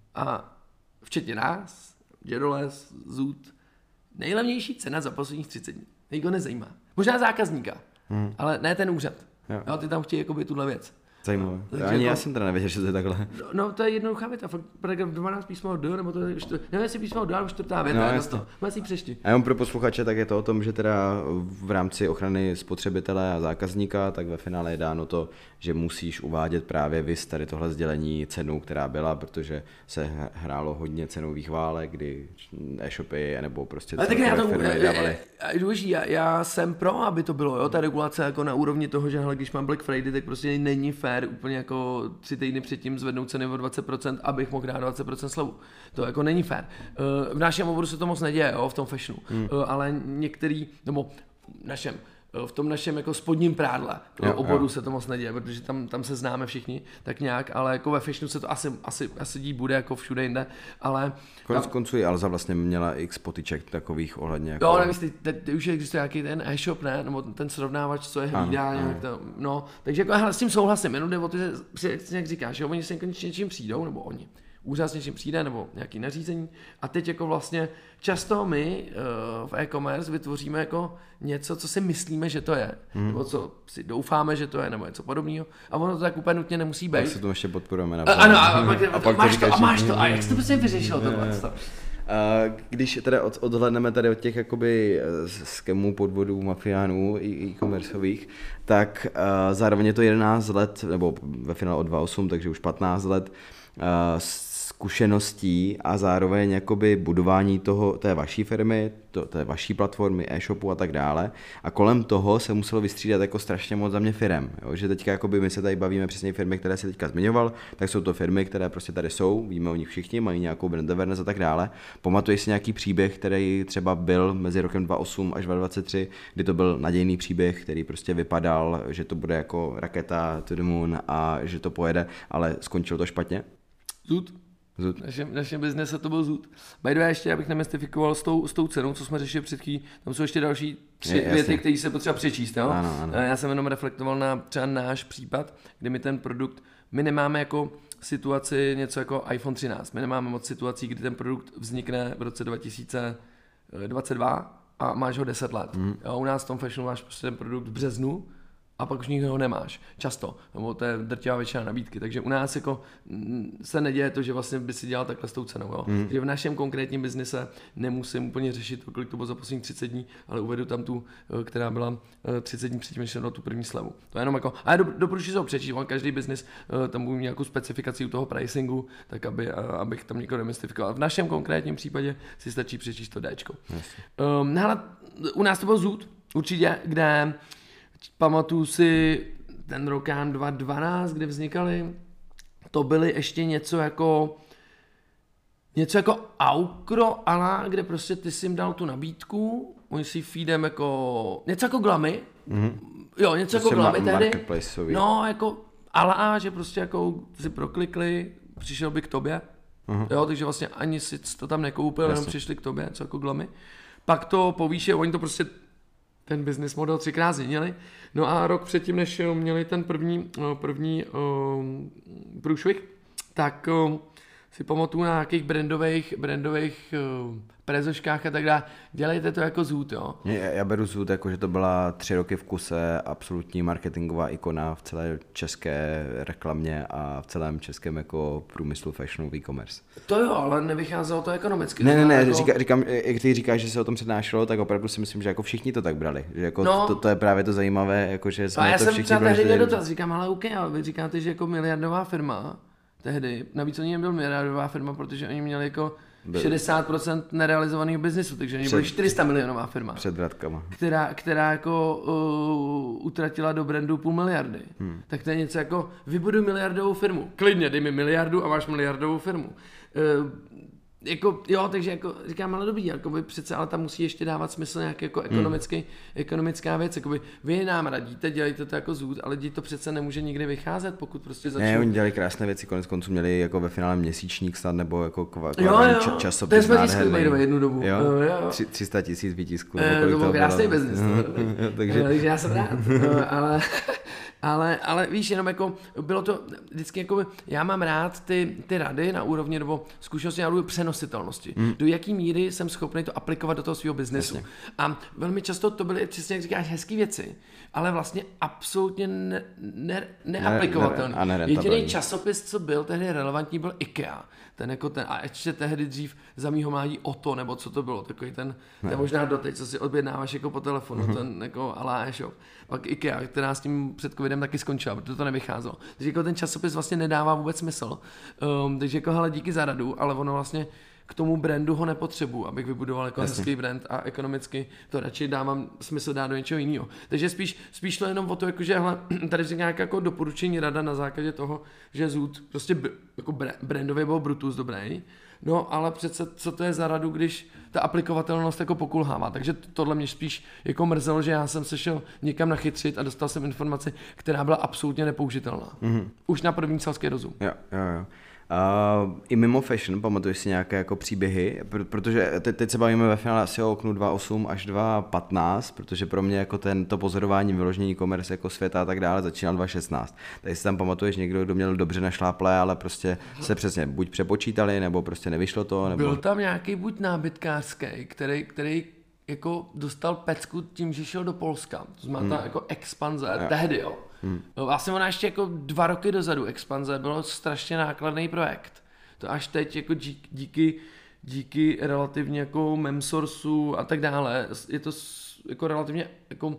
A včetně nás, Dědoles, Zud, nejlevnější cena za posledních třicet dní. Nikoho nezajímá. Možná zákazníka, hmm. ale ne ten úřad. Jo. Jo, ty tam chtějí jakoby tuhle věc. Zajímavé. Ani to, já jsem teda nevěděl, že to je takhle. No, no to je jednoduchá věta, fakt paragraf dvanáct písmo D, nebo to je čtvrt, nevím, jestli písmo D, nebo čtvrtá věta, no, to. Má si přešti. A jenom pro posluchače, tak je to o tom, že teda v rámci ochrany spotřebitele a zákazníka, tak ve finále je dáno to, že musíš uvádět právě vys tady tohle sdělení cenu, která byla, protože se hrálo hodně cenových válek, kdy e-shopy nebo prostě celé firmy dávaly. Já, já jsem pro, aby to bylo, jo, ta regulace jako na úrovni toho, že hele, když mám Black Friday, tak prostě není fér úplně jako tři týdny předtím zvednout ceny o dvacet procent, abych mohl dát dvacet procent slevu. To jako není fér. V našem oboru se to moc neděje, jo, v tom fashionu, hmm. ale některý, nebo v našem v tom našem jako spodním prádle. V jo, oboru jo. se to moc neděje, protože tam, tam se známe všichni tak nějak, ale jako ve fashionu se to asi, asi, asi dít bude jako všude jinde, ale... Konec konců i Alza vlastně měla x potyček takových ohledně. Jako... Jo, nevím, ty, ty, ty už existuje nějaký ten e-shop, ne? Nebo ten srovnávač, co je hlídá, nějak to, no. Takže jako hele, s tím souhlasím, jenom jde o to, že jak říkáš, že oni se konečně něčím přijdou, nebo oni. Úřad s něčím přijde, nebo nějaký nařízení. A teď jako vlastně často my uh, v e-commerce vytvoříme jako něco, co si myslíme, že to je. Hmm. Nebo co si doufáme, že to je, nebo něco podobného. A ono to tak úplně nutně nemusí být. Tak se to ještě podporujeme. Na ano, a, a, a, a pak máš to, a máš to. A jak jsi to prostě vyřešil tohle? Když teda od, odhledneme tady od těch jakoby skemů, podvodů, mafiánů e-commerceových, tak uh, zároveň je to jedenáct let, nebo ve finále o dva osm, takže už patnáct let uh, zkušeností a zároveň jakoby budování toho, té vaší firmy, to, té vaší platformy, e-shopu a tak dále. A kolem toho se muselo vystřídat jako strašně moc za mě firem. Jo? Že teďka jakoby my se tady bavíme přesně firmy, které si teďka zmiňoval, tak jsou to firmy, které prostě tady jsou, víme o nich všichni, mají nějakou brand awareness a tak dále. Pamatuješ si nějaký příběh, který třeba byl mezi rokem dva osm až dva dvacet tři, kdy to byl nadějný příběh, který prostě vypadal, že to bude jako raketa to the moon a že to pojede, ale skončilo to špatně? Zud. V našem, našem biznese to byl zud. By the way, ještě abych nemystifikoval s tou, s tou cenou, co jsme řešili před chvílí, tam jsou ještě další tři je, věty, které se potřeba přečíst. Jo? Ano, ano. Já jsem jenom reflektoval na třeba náš případ, kdy my ten produkt, my nemáme jako situaci něco jako iPhone třináct, my nemáme moc situací, kdy ten produkt vznikne v roce dva tisíce dvacet dva a máš ho deset let. Hmm. Jo, u nás v tom fashionu máš prostě ten produkt v březnu, a pak už nikdo ho nemáš. Často. Nebo to je drtivá většina nabídky. Takže u nás jako se neděje to, že vlastně by si dělal takhle s tou cenou. Jo? Mm. Takže v našem konkrétním biznise nemusím úplně řešit, kolik to bylo za posledních třicet dní, ale uvedu tam tu, která byla třicet dní předtím, než jsem tu první slevu. To je jenom jako, a já doporučuji se ho přečíst, každý biznis tam bude mít nějakou specifikaci u toho pricingu, tak aby, abych tam někoho demystifikoval. V našem konkrétním případě si stačí přečíst to Dčko. Yes. Um, hele, u nás to byl zud, určitě, kde pamatuju si ten rokán dva tisíce dvanáct, kdy vznikaly, to byly ještě něco jako něco jako Aukro, ala, kde prostě ty jsi jim dal tu nabídku, oni si feedem jako, něco jako Glamy, mm-hmm. jo, něco to jako Glamy tehdy, no jako ala, že prostě jako si proklikli, přišel by k tobě, mm-hmm. jo, takže vlastně ani si to tam nekoupil, jenom přišli k tobě, něco jako Glamy, pak to povýše, oni to prostě ten business model třikrát změnili. No a rok předtím, než měli ten první, první um, průšvih, tak um, si pamatuju na nějakých brandových, brandových um, prezoškách a tak dále. Dělejte to jako Zoot, jo. Já beru Zoot jako, že to byla tři roky v kuse absolutní marketingová ikona v celé české reklamě a v celém českém jako průmyslu fashionu e-commerce. To jo, ale nevycházelo to ekonomicky. Ne, ne, ne, jako... říká, říkám, jak ty říkáš, že se o tom přednášelo, tak opravdu si myslím, že jako všichni to tak brali. Že jako no. to, to, je právě to zajímavé, jako že jsme a já to jsem všichni třeba brali. tehdy dotaz, říkám, ale OK, ale vy říkáte, že jako miliardová firma, tehdy, navíc oni nebyl miliardová firma, protože oni měli jako šedesát procent nerealizovaného biznesu, takže oni byli čtyři sta milionová firma. Před vratkama. Která, která jako uh, utratila do brandu půl miliardy. Hmm. Tak to je něco jako, vybuduj miliardovou firmu. Klidně, dej mi miliardu a máš miliardovou firmu. Uh, jako, jo, takže jako říkám, ale dobrý, jako by přece, ale tam musí ještě dávat smysl nějaký jako ekonomický, hmm. ekonomická věc, jakoby vy nám radíte, dělejte to jako Zoot, ale to přece nemůže nikdy vycházet, pokud prostě začnou. Ne, oni dělali krásné věci, konec konců měli jako ve finále měsíčník snad, nebo jako kva, jo, jo, časopis nádherný. jednu dobu. Jo, jo, jo. tři sta tisíc výtisků. E, to byl krásný biznis. takže... takže já jsem rád, ale... Ale, ale víš, jenom jako bylo to vždycky jako, já mám rád ty, ty rady na úrovni nebo zkušenosti na úrovni přenositelnosti. Hmm. Do jaký míry jsem schopný to aplikovat do toho svého biznesu. Jasně. A velmi často to byly, přesně jak říkáš, hezký věci, ale vlastně absolutně ne, ne, neaplikovatelný. Ne, ne, Jediný časopis, co byl tehdy relevantní, byl IKEA. Ten jako ten, a ještě tehdy dřív za mýho mládí Otto, nebo co to bylo, takový ten, ten možná doteď, co si objednáváš jako po telefonu, mm-hmm. ten jako alá e-shop. Pak IKEA, která s tím před covidem taky skončila, protože to nevycházelo. Takže jako ten časopis vlastně nedává vůbec smysl. Um, takže jako hele, díky za radu, ale ono vlastně k tomu brandu ho nepotřebuji, abych vybudoval jako Jasně. hezký brand a ekonomicky to radši dávám smysl dát do něčeho jiného. Takže spíš, spíš to jenom o to, jako, že hele, tady vznikne nějaká jako doporučení rada na základě toho, že Zoot prostě jako brandově byl Brutus dobrý, no ale přece co to je za radu, když ta aplikovatelnost jako pokulhává, takže tohle mě spíš jako mrzelo, že já jsem se šel někam nachytřit a dostal jsem informaci, která byla absolutně nepoužitelná. Mm-hmm. Už na první selský rozum. Jo, jo, jo. Uh, I mimo fashion pamatuješ si nějaké jako příběhy, protože te, teď se bavíme ve finále asi o oknu dva osm až dva patnáct, protože pro mě jako tento pozorování vyložení e-commerce jako světa a tak dále začínal dva šestnáct. Takže si tam pamatuješ někdo, kdo měl dobře našláplé, ale prostě se přesně buď přepočítali, nebo prostě nevyšlo to. Nebo... Byl tam nějaký buď nábytkářský, který, který jako dostal pecku tím, že šel do Polska. To znamená hmm. jako expanze, jo. tehdy jo. Hmm. Vlastně ona ještě jako dva roky dozadu expanze bylo strašně nákladný projekt. To až teď jako díky, díky, díky relativně jako memsourceu a tak dále, je to jako relativně jako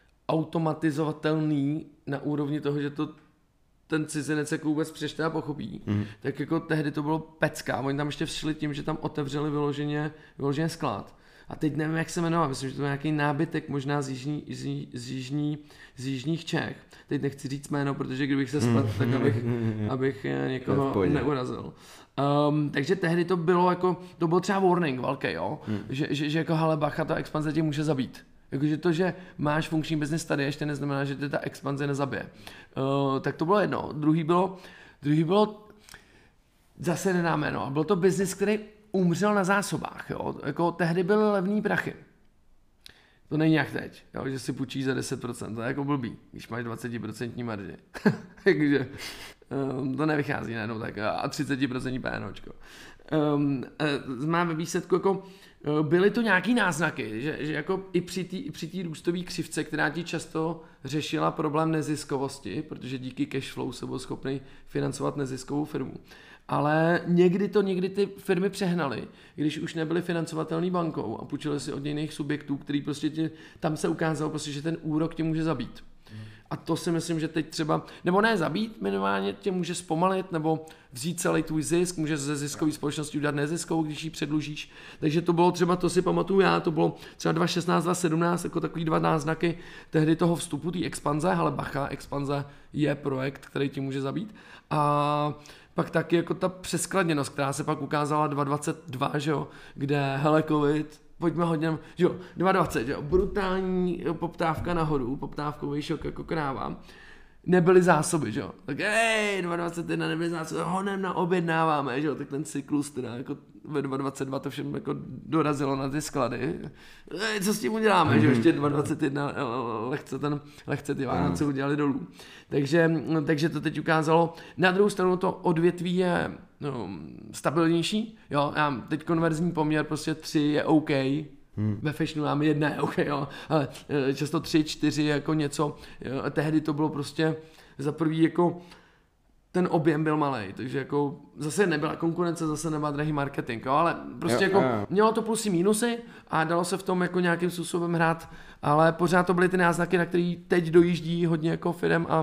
automatizovatelný na úrovni toho, že to ten cizinec jako vůbec přečte a pochopí. Hmm. Tak jako tehdy to bylo pecka. Oni tam ještě všli tím, že tam otevřeli vyloženě, vyloženě sklad. A teď nevím, jak se jmenoval, myslím, že to byl nějaký nábytek možná z, jižní, z, z, jižní, z jižních Čech. Teď nechci říct jméno, protože kdybych se spletl, tak abych, abych někoho neurazil. Um, takže tehdy to bylo jako, to byl třeba warning velký, jo? Hmm. Že, že, že jako hele bacha, ta expanze tě může zabít. Jakože to, že máš funkční business tady, ještě neznamená, že tě ta expanze nezabije. Uh, tak to bylo jedno. Druhý bylo, druhý bylo, zase nedám jméno, a byl to business, který umřel na zásobách, jo, jako tehdy byly levný prachy. To není jak teď, jo? Že si půjčíš za deset procent, to je jako blbý, když máš dvacet procent marži. Takže um, to nevychází najednou tak a třicet procent PNOčko. Um, má ve výsledku jako byly to nějaký náznaky, že, že jako i při té i při té růstové křivce, která ti často řešila problém neziskovosti, protože díky cashflow se byl schopný financovat neziskovou firmu. Ale někdy to někdy ty firmy přehnaly, když už nebyly financovatelný bankou a půjčily si od jiných subjektů, který prostě tě, tam se ukázalo prostě, že ten úrok tě může zabít. A to si myslím, že teď třeba, nebo ne zabít, minimálně tě může zpomalit, nebo vzít celý tvůj zisk, může ze ziskové společnosti udělat neziskovou, když ji předlužíš. Takže to bylo třeba, to si pamatuju já, to bylo třeba dva šestnáct, dva sedmnáct, jako takový dva náznaky tehdy toho vstupu, té expanze, ale bacha, expanze je projekt, který ti může zabít. A pak taky jako ta přeskladněnost, která se pak ukázala dva dvacet dva, že jo, kde hele covid, pojďme hodně, že jo, dva dvacet, že jo, brutální poptávka nahoru, poptávkový šok jako kráva, nebyly zásoby, že jo, tak hej, dva dvacet jedna nebyly zásoby, honem na objednáváme, že jo, tak ten cyklus teda jako ve dva dvacet dva to všem jako dorazilo na ty sklady, hej, co s tím uděláme, že jo, ještě dva dvacet jedna lehce, ten, lehce ty Vánoce udělali dolů, takže, takže to teď ukázalo, na druhou stranu to odvětví je no, stabilnější, jo, já teď konverzní poměr prostě tři je OK, Hmm. Ve fashionu máme jedna je OK, jo, ale často tři, čtyři jako něco, jo, a tehdy to bylo prostě za prvý jako ten objem byl malej, takže jako zase nebyla konkurence, zase nebyla drahý marketing, jo, ale prostě jo, jako jo. Mělo to plusy, mínusy a dalo se v tom jako nějakým způsobem hrát, ale pořád to byly ty náznaky, na který teď dojíždí hodně jako firem a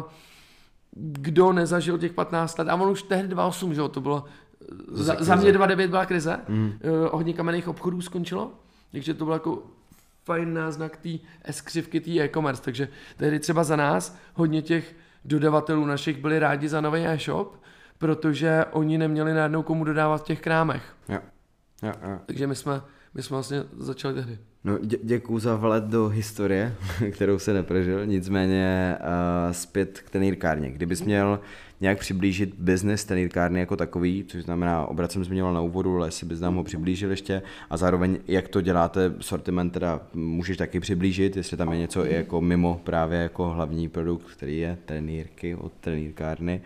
kdo nezažil těch patnáct let, a on už tehdy dva osm, že jo, to bylo, za, za mě dva devět byla krize, hmm. uh, hodně kamenných obchodů skončilo, takže to byl jako fajn náznak té S-křivky, té e-commerce, takže tehdy třeba za nás hodně těch dodavatelů našich byli rádi za nový e-shop, protože oni neměli najednou komu dodávat v těch krámech. Jo. Jo, jo. Takže my jsme, my jsme vlastně začali tehdy. No, dě- děkuju za vlet do historie, kterou se neprožil, nicméně uh, zpět k tenýrkárně. Kdybys měl nějak přiblížit business tenýrkárny jako takový, což znamená, obrat jsem zmiňoval na úvodu, ale jestli bys nám ho přiblížil ještě a zároveň jak to děláte, sortiment teda můžeš taky přiblížit, jestli tam je něco i jako mimo právě jako hlavní produkt, který je tenýrky od tenýrkárny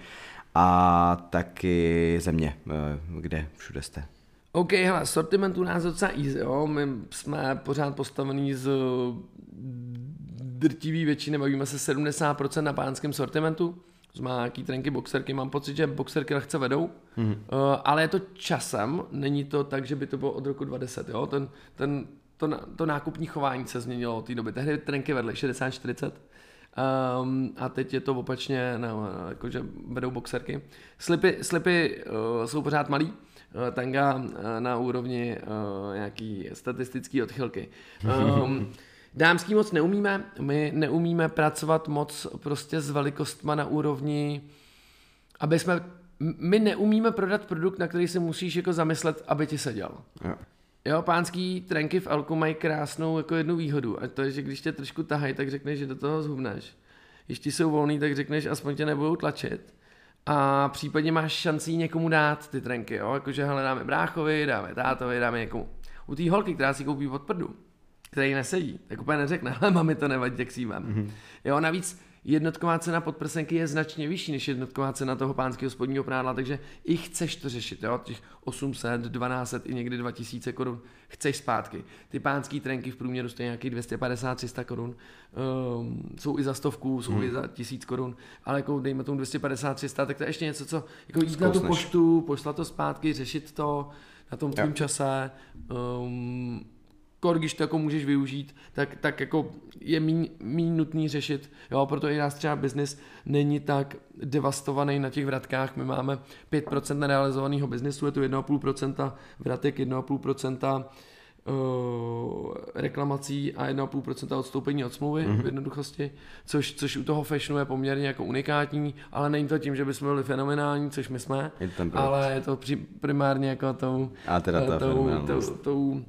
a taky země, kde všude jste. OK, hele, sortiment u nás docela easy, jo, my jsme pořád postavený z drtivý většiny, bavíme se sedmdesát procent na pánském sortimentu, to má nějaký trenky, boxerky, mám pocit, že boxerky lehce vedou, mm. uh, ale je to časem, není to tak, že by to bylo od roku dva tisíce deset, jo, ten, ten, to, to nákupní chování se změnilo od té doby, tehdy trenky vedly šedesát čtyřicet, Um, a teď je to opačně, no, jakože vedou boxerky. Slipy, slipy uh, jsou pořád malý, tanga na úrovni nějaký statistický odchylky. Um, dámský moc neumíme, my neumíme pracovat moc prostě s velikostma na úrovni, aby jsme, my neumíme prodat produkt, na který se musíš jako zamyslet, aby ti seděl. Jo. Jo, pánský trenky v Elku mají krásnou jako jednu výhodu a to je, že když tě trošku tahají, tak řekneš, že do toho zhubneš. Když ti jsou volný, tak řekneš, aspoň tě nebudou tlačit. A případně máš šanci někomu dát ty trenky, jo? Jakože hele, dáme bráchovi, dáme tátovi, dáme někomu. U té holky, která si koupí od prdu, který nesedí, tak úplně neřekne, ale mami to nevadí, tak si vem. Mm-hmm. Jo, navíc jednotková cena podprsenky je značně vyšší než jednotková cena toho pánského spodního prádla, takže i chceš to řešit, jo, těch osm set, dvanáct set i někdy dva tisíce korun chceš zpátky. Ty pánský trenky v průměru stojí nějaký dvě stě padesát až tři sta korun, um, jsou i za stovku, jsou hmm. i za tisíc korun, ale jako dejme tomu dvě stě padesát až tři sta, tak to je ještě něco, co jako jít na tu poštu, poslat to zpátky, řešit to na tom tvým čase, um, kor, když to jako můžeš využít, tak, tak jako je míň, míň nutný řešit, jo, proto i nás třeba biznis není tak devastovaný na těch vratkách, my máme pět procent nerealizovaného biznesu, je to jedna celá pět procenta vratek, jedna celá pět procenta uh, reklamací a jedna celá pět procenta odstoupení od smlouvy mm-hmm. v jednoduchosti, což, což u toho fashionu je poměrně jako unikátní, ale není to tím, že bychom byli fenomenální, což my jsme, je ale je to při, primárně jako tou, a teda ta tou, tou, tou, tou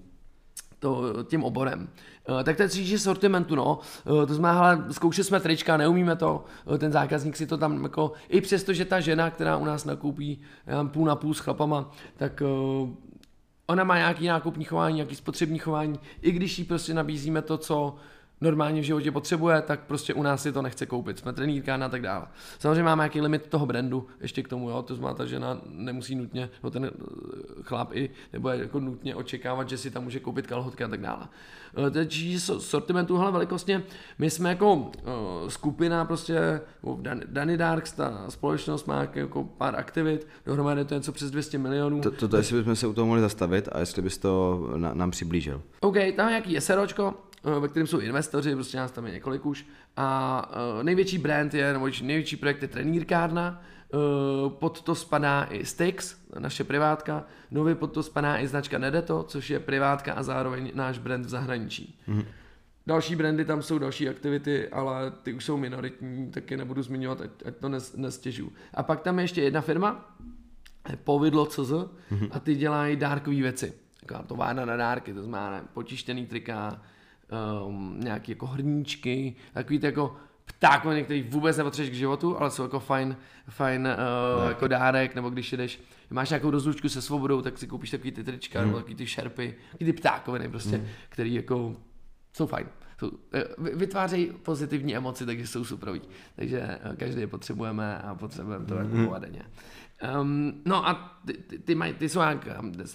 To, tím oborem. Uh, tak to je týče sortimentu, no. Uh, to znamená, hele, zkoušeli jsme trička, neumíme to, uh, ten zákazník si to tam jako, i přesto, že ta žena, která u nás nakoupí já půl na půl s chlapama, tak uh, ona má nějaký nákupní chování, nějaký spotřební chování, i když jí prostě nabízíme to, co normálně v životě potřebuje, tak prostě u nás si to nechce koupit. Jsme trenýrkárna a tak dále. Samozřejmě máme nějaký limit toho brandu ještě k tomu, jo, to znamená, ta žena nemusí nutně, no ten chlap i, nebo jako nutně očekávat, že si tam může koupit kalhotky a tak dále. Teď sortimentu, hele, velikostně, my jsme jako uh, skupina prostě, Danny Darks, ta společnost má jako pár aktivit, dohromady to je něco přes dvě stě milionů. To, to, to jestli bychom se u toho mohli zastavit a jestli bys to na, nám přiblížil. OK, tam je nějaký SROčko, ve kterém jsou investoři, prostě nás tam je několik už. A uh, největší brand je, nebo největší projekt je trenýrkárna, uh, pod to spadá i Styx, naše privátka, nově pod to spadá i značka Nedeto, což je privátka a zároveň náš brand v zahraničí. Mm-hmm. Další brandy tam jsou, další aktivity, ale ty už jsou minoritní, tak je nebudu zmiňovat, ať, ať to nes, nestěžu. A pak tam je ještě jedna firma, Povidlo tečka cz, mm-hmm. a ty dělají dárkové věci. Taková továrna na dárky, to znamená potištěný trika, Um, nějaký jako hrníčky, takový ty jako ptákoviny, který vůbec nepotřebuješ k životu, ale jsou jako fajn, fajn uh, jako dárek, nebo když jdeš, máš nějakou rozlučku se svobodou, tak si koupíš takový ty trička, mm. nebo takový ty šerpy, takový ty ptákoviny prostě, mm. který jako jsou fajn. Jsou, vytvářejí pozitivní emoci, takže jsou superoví. Takže každý je potřebujeme a potřebujeme to mm. jako denně. Um, no a ty, ty, ty, maj, ty jsou jak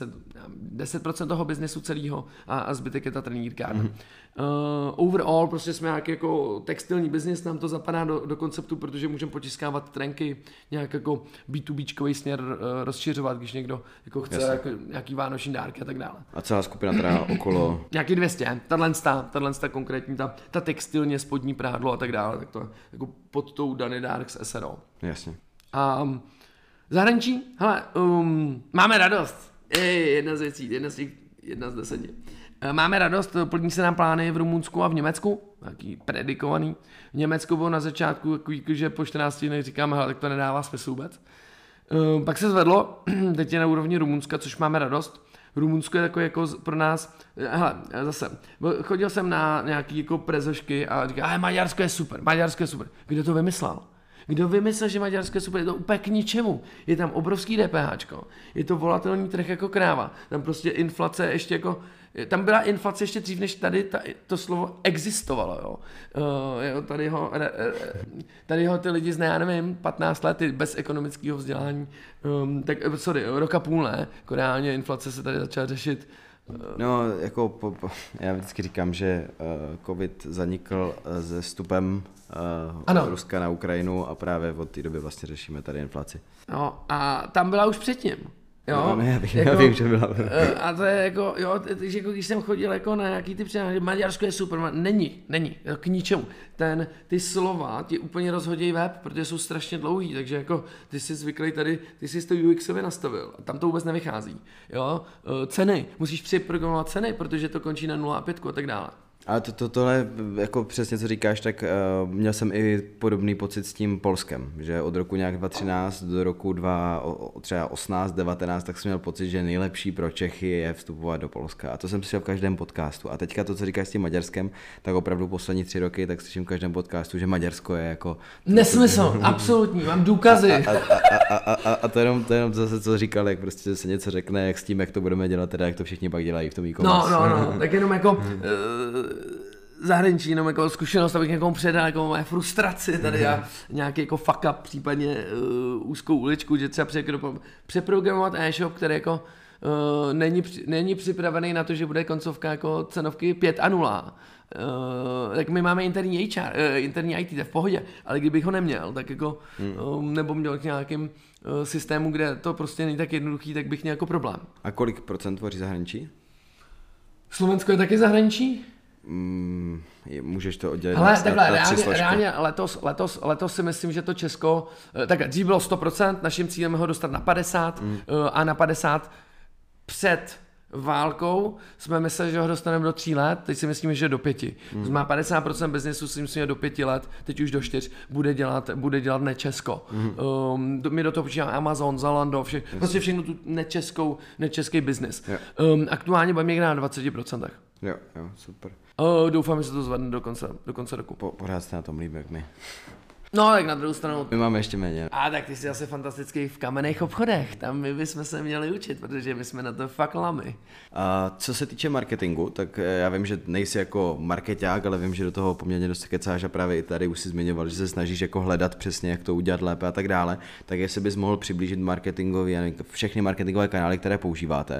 deset procent toho biznesu celého a, a zbytek je ta trenýrkárna. Mm. Uh, overall prostě jsme nějaký jako textilní biznis, nám to zapadá do, do konceptu, protože můžeme potiskávat trenky, nějak jako bé dvě béčkový směr uh, rozšiřovat, když někdo jako chce jako nějaký vánoční dárky a tak dále. A celá skupina teda okolo? Nějaký dvě stě, tahle ta konkrétní, ta, ta textilně spodní prádlo a tak dále, tak to jako pod tou Danny Darks S R O. Jasně. A um, zahraničí? Hele, um, máme radost. Ej, jedna z věcí, jedna z, těch, jedna z deseti. Máme radost, plní se nám plány v Rumunsku a v Německu, nějaký predikovaný. V Německu bylo na začátku takový, že po čtrnácti dnech říkáme, hele, tak to nedává smysl vůbec. Um, pak se zvedlo, teď je na úrovni Rumunska, což máme radost. Rumunsko je takový jako pro nás, hele, zase, chodil jsem na nějaký jako prezošky a říkal, Maďarsko je super, Maďarsko je super. Kdo to vymyslel? Kdo vymyslel, že Maďarsko je super, je to úplně k ničemu. Je tam obrovský DPHčko, je to volatelný trh jako kráva, tam prostě inflace ještě jako, tam byla inflace ještě dřív, než tady ta, to slovo existovalo, jo. Uh, jo tady, ho, tady ho ty lidi zná, já nevím, patnáct let, bez ekonomického vzdělání, um, tak sorry, roka půl ne, jako reálně inflace se tady začala řešit. No, jako po, po, já vždycky říkám, že uh, covid zanikl uh, se vstupem uh, Ruska na Ukrajinu a právě od té doby vlastně řešíme tady inflaci. No a tam byla už předtím. Jo, no, ne, já, bych, jako, já vím, že byla. A to je jako, jo, takže jako když jsem chodil jako na nějaký ty přenášky, Maďarsko je super, není, není, k ničemu. Ten, ty slova ti úplně rozhodí web, protože jsou strašně dlouhý, takže jako ty jsi zvyklý tady, ty jsi to U Xově nastavil, a tam to vůbec nevychází. Jo, ceny, musíš připrogramovat ceny, protože to končí na nula a pět a tak dále. A to, to, tohle, jako přesně co říkáš, tak uh, měl jsem i podobný pocit s tím Polskem, že od roku nějak dva tisíce třináct do roku dva tisíce třeba osmnáct, devatenáct, tak jsem měl pocit, že nejlepší pro Čechy je vstupovat do Polska. A to jsem slyšel v každém podcastu. A teďka to, co říkáš s tím Maďarskem, tak opravdu poslední tři roky, tak slyším v každém podcastu, že Maďarsko je jako... Nesmysl, absolutní, mám důkazy. A, a, a, a, a, a to jenom, to jenom zase, co říkal, jak prostě se něco řekne, jak s tím, jak to budeme dělat, teda jak to všichni pak dělají v tom e-commerce. No, no, no, tak jenom jako... Uh, zahraničí, jenom jako zkušenost, abych někomu předal jako moje frustraci tady a nějaký jako fuck up, případně uh, úzkou uličku, že třeba přeprogramovat e-shop, který jako uh, není, není připravený na to, že bude koncovka jako cenovky pět a nula. Uh, tak my máme interní H R, uh, interní I T, to je v pohodě, ale kdybych ho neměl, tak jako, hmm. um, nebo měl k nějakým uh, systému, kde to prostě není tak jednoduchý, tak bych měl jako problém. A kolik procent tvoří zahraničí? Slovensko je taky zahraničí? Mm, můžeš to oddělit ale na, takhle, na, na reálně, tři reálně letos, letos, letos si myslím, že to Česko, tak dřív bylo sto procent, naším cílem je ho dostat na padesát mm. a na padesát před válkou jsme mysleli, že ho dostaneme do tří let, teď si myslíme, že do pěti. Mm. To znamená padesát procent biznesu si myslím, že do pěti let, teď už do čtyř, bude dělat, bude dělat neČesko. Mm. Um, my do toho počítáme Amazon, Zalando, vše, prostě všechno tu nečeskou, nečeský biznis. Yeah. Um, aktuálně budeme někde na dvacet procent. Jo, jo, super. Uh, doufám, že se to zvedne do konce, do konce roku. Po, pořád jste na tom líbí, jak my. No, tak na druhou stranu. My máme ještě méně. A tak ty jsi asi fantastický v kamenných obchodech. Tam my bychom se měli učit, protože my jsme na to fakt lamy. A co se týče marketingu, tak já vím, že nejsi jako markeťák, ale vím, že do toho poměrně dost kecáš a právě i tady už si zmiňoval, že se snažíš jako hledat přesně, jak to udělat lépe a tak dále. Tak jestli bys mohl přiblížit marketingový, všechny marketingové kanály, které používáte.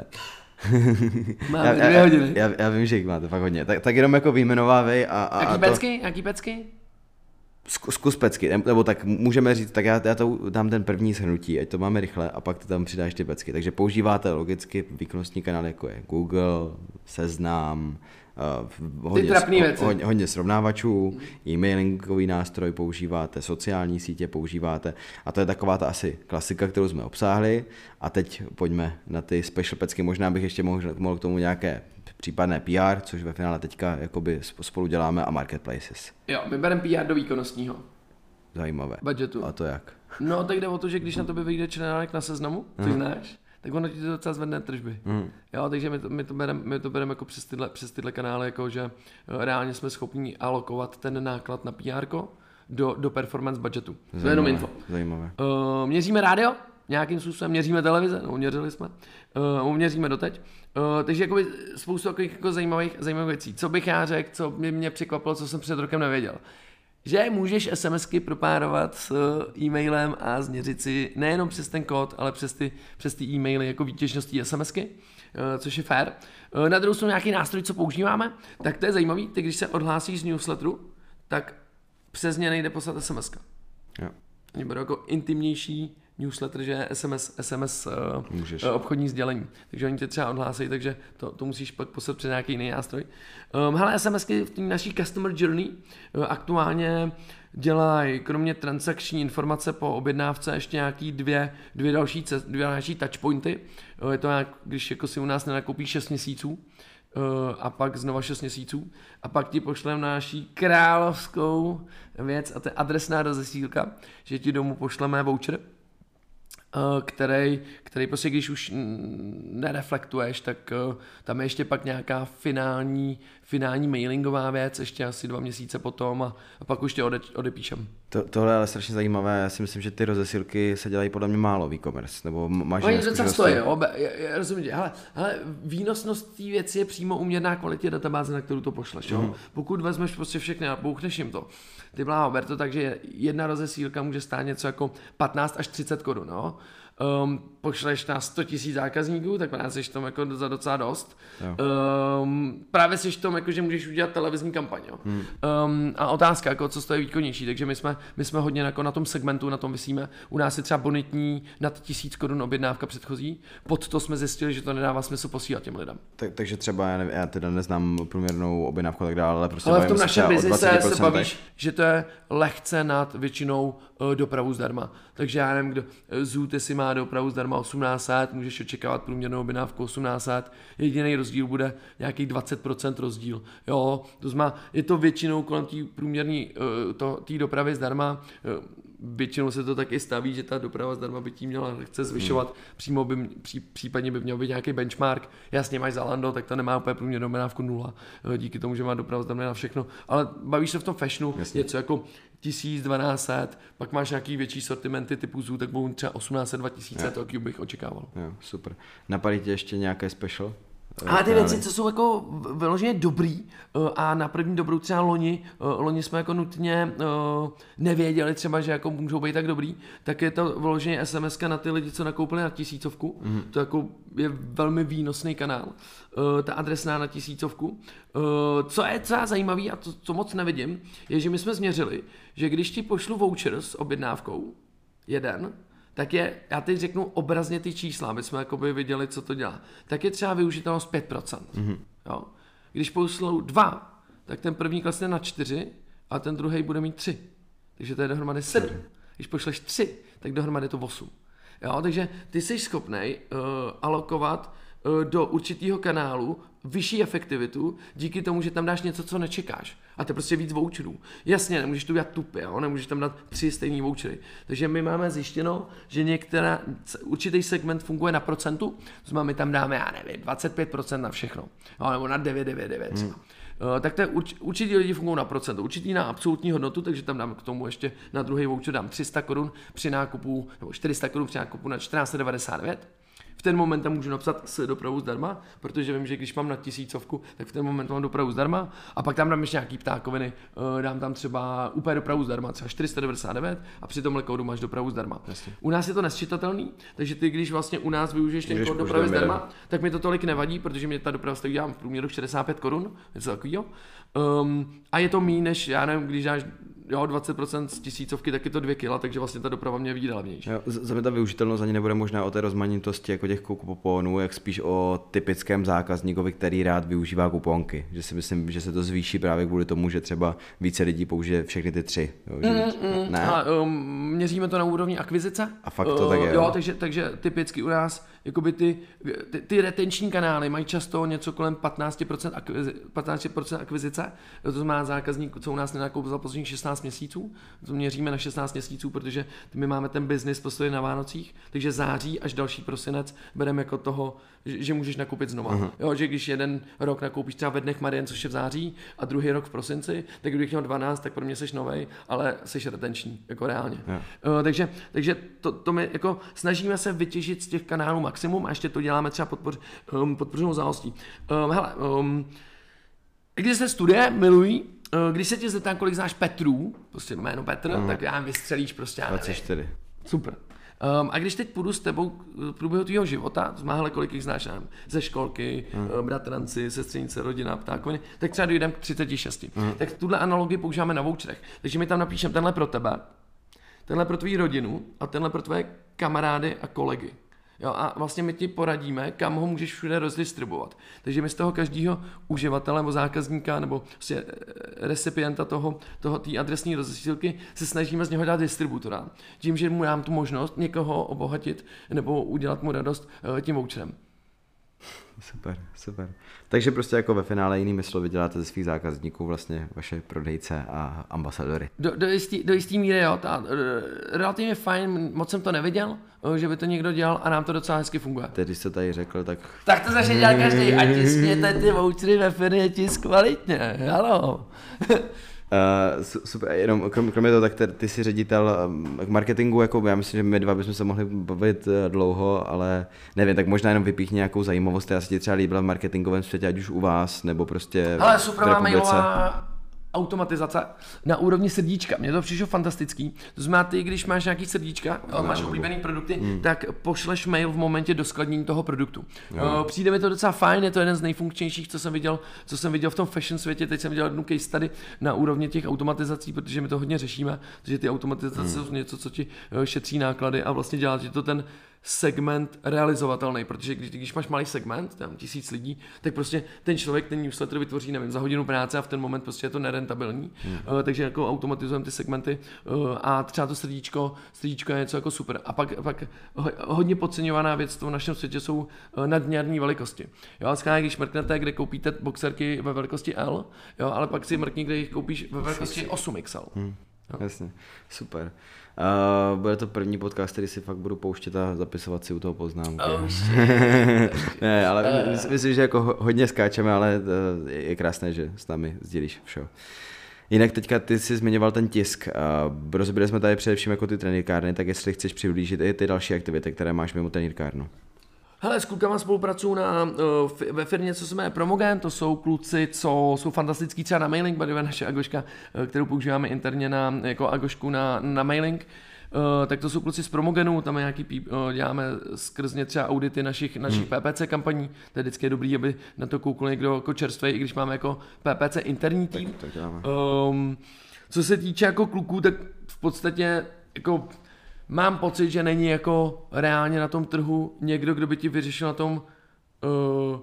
Máme já, dvě já, hodiny. Já, já vím, že jich máte fakt hodně. Tak, tak jenom jako vyjmenovávej a, a, jaký a to... pecky? Jaký pecky? Zkus pecky, nebo tak můžeme říct, tak já, já to dám ten první shrnutí, ať to máme rychle a pak ty tam přidáš ty pecky. Takže používáte logicky výkonnostní kanál jako je Google, Seznam, uh, hodně, hodně, hodně srovnávačů, e-mailingový nástroj používáte, sociální sítě používáte a to je taková ta asi klasika, kterou jsme obsáhli a teď pojďme na ty special pecky, možná bych ještě mohl, mohl k tomu nějaké případné P R, což ve finále teďka jakoby spolu děláme a marketplaces. Jo, my bereme P R do výkonnostního. Zajímavé. Budgetu. A to jak? No, tak jde o to, že když na tobě vyjde členánek na Seznamu, což hmm. znáš, tak ono ti to docela zvedne tržby. Hmm. Jo, takže my to, my to bereme my to bereme jako přes tyhle, přes tyhle kanály, jako že reálně jsme schopni alokovat ten náklad na P R ko do, do performance budgetu. Zajímavé, to je jenom info. Zajímavé. Uh, měříme rádio, nějakým způsobem měříme televize, no měřili jsme, uh, měříme doteď. Uh, takže jakoby spoustu takových jako zajímavých, zajímavých věcí. Co bych já řekl, co mě, mě překvapilo, co jsem před rokem nevěděl. Že můžeš SMSky propárovat s e-mailem a změřit si nejenom přes ten kód, ale přes ty, přes ty e-maily jako výtěžností SMSky, uh, což je fair. Uh, na druhou stranu nějaký nástroj, co používáme, tak to je zajímavý, ty když se odhlásíš z newsletteru, tak přes ně nejde poslat SMSka. Jo. Oni budou jako intimnější newsletter, že je S M S, S M S uh, obchodní sdělení. Takže oni tě třeba odhlásí, takže to, to musíš pak poslat před nějaký jiný nástroj. Um, hele, SMSky v té naší customer journey uh, aktuálně dělají kromě transakční informace po objednávce ještě nějaký dvě, dvě další, dvě další touchpointy. Uh, je to nějak, když jako si u nás nenakoupíš šest měsíců, uh, a pak znova šest měsíců a pak ti pošlem naší královskou věc a to je adresná rozesílka, že ti domů pošleme voucher, který, který prostě když už nereflektuješ, tak tam je ještě pak nějaká finální, finální mailingová věc, ještě asi dva měsíce potom a, a pak už tě ode, odepíšem. To, tohle je ale strašně zajímavé, já si myslím, že ty rozesílky se dělají podle mě málo v e-commerce, nebo máš no, něco docela stojí, jo, rozumím, hele, hele, výnosnost té věci je přímo uměrná kvalitě databáze, na kterou to pošleš, jo. Mm. Pokud vezmeš prostě všechny a bouchneš jim to, ty bláho, ber to tak, že jedna rozesílka může stát něco jako patnáct až třicet korun, no. um, pošleš na sto tisíc zákazníků, tak právě seš tom jako za docela dost. Um, právě seš tom, jako, že můžeš udělat televizní kampaň. Jo. Hmm. Um, a otázka, jako, co stojí výkonnější, takže my jsme, my jsme hodně jako na tom segmentu, na tom visíme. U nás je třeba bonitní nad tisíc korun objednávka předchozí, pod to jsme zjistili, že to nedává smysl posílat těm lidem. Tak, takže třeba, já, nevím, já teda neznám průměrnou objednávku a tak dále, ale prostě ale v tom našem biznise se bavíš, že to je lehce nad většinou uh, dopravu zdarma. Takže já nevím, kdo Zoot, jestli má dopravu zdarma osmnáct set, můžeš očekávat průměrnou objednávku osmnáct set, jediný rozdíl bude nějaký dvacet procent rozdíl. Jo, to znamená, je to většinou kolem té průměrné uh, té dopravy zdarma. Uh, většinou se to taky staví, že ta doprava zdarma by tím měla chce zvyšovat, hmm. přímo by, pří, případně by měl být nějaký benchmark. Jasně máš Zalando, tak to nemá úplně průměrnou objednávku nula, díky tomu, že má doprava zdarma na všechno, ale bavíš se v tom fashionu, jasně. Něco jako tisíc, dvanáct set, pak máš nějaký větší sortimenty typu Zoot, tak budou třeba osmnáct set, dva tisíce, to jaký bych očekával. Jo, super. Napadí tě ještě nějaké special? A ty věci, co jsou jako vyloženě dobrý a na první dobrou třeba loni, loni jsme jako nutně nevěděli třeba, že jako můžou být tak dobrý, tak je to vyloženě es em eska na ty lidi, co nakoupili na tisícovku, mm. to jako je velmi výnosný kanál, ta adresná na tisícovku. Co je třeba zajímavý a to, co moc nevidím, je, že my jsme změřili, že když ti pošlu voucher s objednávkou, jeden, tak je, já teď řeknu obrazně ty čísla, aby jsme jakoby viděli, co to dělá, tak je třeba využitelnost pět procent. Mm-hmm. Jo? Když pošlou dva, tak ten první klesne na čtyři a ten druhý bude mít tři. Takže to je dohromady sedm. Když pošleš tři, tak dohromady je to osm. Jo? Takže ty jsi schopnej uh, alokovat uh, do určitého kanálu vyšší efektivitu díky tomu, že tam dáš něco, co nečekáš. A to je prostě víc voucherů. Jasně, nemůžeš to udělat tupě, jo? Nemůžeš tam dát tři stejný vouchery. Takže my máme zjištěno, že některá, určitý segment funguje na procentu, to znamená, my tam dáme, já nevím, dvacet pět procent na všechno. Jo? Nebo na devět celá devadesát devět. Hmm. Uh, tak to je urč, určitý lidi fungují na procent, určitý na absolutní hodnotu, takže tam dám k tomu ještě na druhý voucher dám tři sta korun při nákupu, nebo čtyři sta korun při nákupu na čtrnáct set devadesát devět. V ten moment tam můžu napsat s dopravu zdarma, protože vím, že když mám na tisícovku, tak v ten moment mám dopravu zdarma a pak tam dám ještě nějaký ptákoviny, dám tam třeba úplně dopravu zdarma, třeba čtyři sta devadesát devět a při tomhle kódu máš dopravu zdarma. Jasně. U nás je to nesčitatelný, takže ty když vlastně u nás využiješ ten kód dopravy zdarma, tak mi to tolik nevadí, protože mě ta doprava stojí v průměru šedesát pět korun, něco takového. Um, a je to méně než, já nevím, když dáš jo, dvacet procent z tisícovky, tak je to dvě kila, takže vlastně ta doprava mě vyjde levnější. Za mě ta využitelnost ani nebude možná o té rozmanitosti jako těch kuponů, jak spíš o typickém zákazníkovi, který rád využívá kuponky. Že si myslím, že se to zvýší právě kvůli tomu, že třeba více lidí použije všechny ty tři. Jo, že mm, mm, ne? A, um, měříme to na úrovni akvizice. A fakt to uh, tak je. Jo, takže, takže typicky u nás jakoby ty, ty, ty retenční kanály mají často něco kolem patnáct procent, akvizi, patnáct procent akvizice. To znamená zákazník, co u nás nenakoupil za posledních šestnáct měsíců. To měříme na šestnáct měsíců, protože my máme ten biznis postavit na Vánocích, takže září až další prosinec bereme jako toho, že, že můžeš nakoupit znova. Uh-huh. Jo, že když jeden rok nakoupíš třeba ve dnech Marien, což je v září, a druhý rok v prosinci, tak kdybych měl dvanáct, tak pro mě seš novej, ale seš retenční, jako reálně. Yeah. Uh, takže takže to, to my jako snažíme se vytěžit z těch kanálů maximum a ještě to děláme třeba podpoř, um, podpořenou znalostí. Um, hele, um, existuje studie, milují, když se tě zeptám, kolik znáš Petrů, prostě jméno Petr, uh-huh. tak já vystřelíš prostě, já dvacet čtyři. Super. Um, a když teď půjdu s tebou v průběhu tvýho života, to znamená, kolik jich znáš, nevím, ze školky, uh-huh. bratranci, sestřenice, rodina, ptákoviny, tak třeba dojdem k třicet šest. Uh-huh. Tak tuhle analogii používáme na voucherech. Takže my tam napíšeme tenhle pro tebe, tenhle pro tvou rodinu a tenhle pro tvé kamarády a kolegy. Jo, a vlastně my ti poradíme, kam ho můžeš všude rozdistribuovat. Takže my z toho každého uživatele nebo zákazníka nebo vlastně recipienta toho, toho té adresní rozesílky se snažíme z něho dát distributora. Tím, že mu dám tu možnost někoho obohatit nebo udělat mu radost tím voucherem. Super, super. Takže prostě jako ve finále jinými slovy děláte ze svých zákazníků vlastně vaše prodejce a ambasadory. Do, do jistý, do jistý míry, jo. Ta, relativně fajn, moc jsem to neviděl, že by to někdo dělal a nám to docela hezky funguje. Teď, když jste tady řekl, tak... Tak to začne dělat každý, ať tiskněte ty vouchery ve firmě tisk kvalitně, halo. Uh, super, jenom krom, kromě toho, tak ty, ty jsi ředitel k marketingu, jako já myslím, že my dva bychom se mohli bavit dlouho, ale nevím, tak možná jenom vypíchni nějakou zajímavost, já se ti třeba líbila v marketingovém světě, ať už u vás, nebo prostě hele, super mailová automatizace na úrovni srdíčka. Mně to přišlo fantastický. To znamená, ty, když máš nějaký srdíčka, no, máš oblíbený produkty, hmm. tak pošleš mail v momentě do skladnění toho produktu. No. Přijde mi to docela fajn, je to jeden z nejfunkčnějších, co jsem viděl, co jsem viděl v tom fashion světě. Teď jsem viděl jednu case study na úrovni těch automatizací, protože my to hodně řešíme, protože ty automatizace hmm. jsou něco, co ti šetří náklady a vlastně dělá, že to ten segment realizovatelný, protože když, když máš malý segment, tam tisíc lidí, tak prostě ten člověk ten newsletter vytvoří, nevím, za hodinu práce a v ten moment prostě je to nerentabilní. Hmm. Uh, takže jako automatizujeme ty segmenty uh, a třeba to srdíčko, srdíčko je něco jako super. A pak, pak hodně podceňovaná věc v tom našem světě jsou uh, nadměrné velikosti. Jo, skvěle, když mrknete, kde koupíte boxerky ve velikosti L, jo, ale pak si mrkni, kde jich koupíš ve velikosti osm X L. Hmm. No. Jasně, super. Uh, bude to první podcast, který si fakt budu pouštět a zapisovat si u toho poznámky. Oh, ne, ale uh. myslím, myslím, že jako hodně skáčeme, ale uh, je krásné, že s námi sdílíš vše. Jinak teďka ty jsi zmiňoval ten tisk. Uh, rozbili jsme tady především jako ty trenýrkárny, tak jestli chceš přiblížit i ty další aktivity, které máš mimo trenýrkárnu. Hele, s klukama spolupracuju na, uh, ve firmě, co se jmenuje Promogen, to jsou kluci, co jsou fantastický třeba na mailing, bude naše Agoška, uh, kterou používáme interně na, jako Agošku na, na mailing, uh, tak to jsou kluci z Promogenu, tam je nějaký píp, uh, děláme skrzně třeba audity našich, našich hmm. P P C kampaní, to je vždycky dobrý, aby na to koukl někdo jako čerstvej, i když máme jako P P C interní tým. Tak, tak um, co se týče jako kluků, tak v podstatě jako mám pocit, že není jako reálně na tom trhu někdo, kdo by ti vyřešil na tom uh,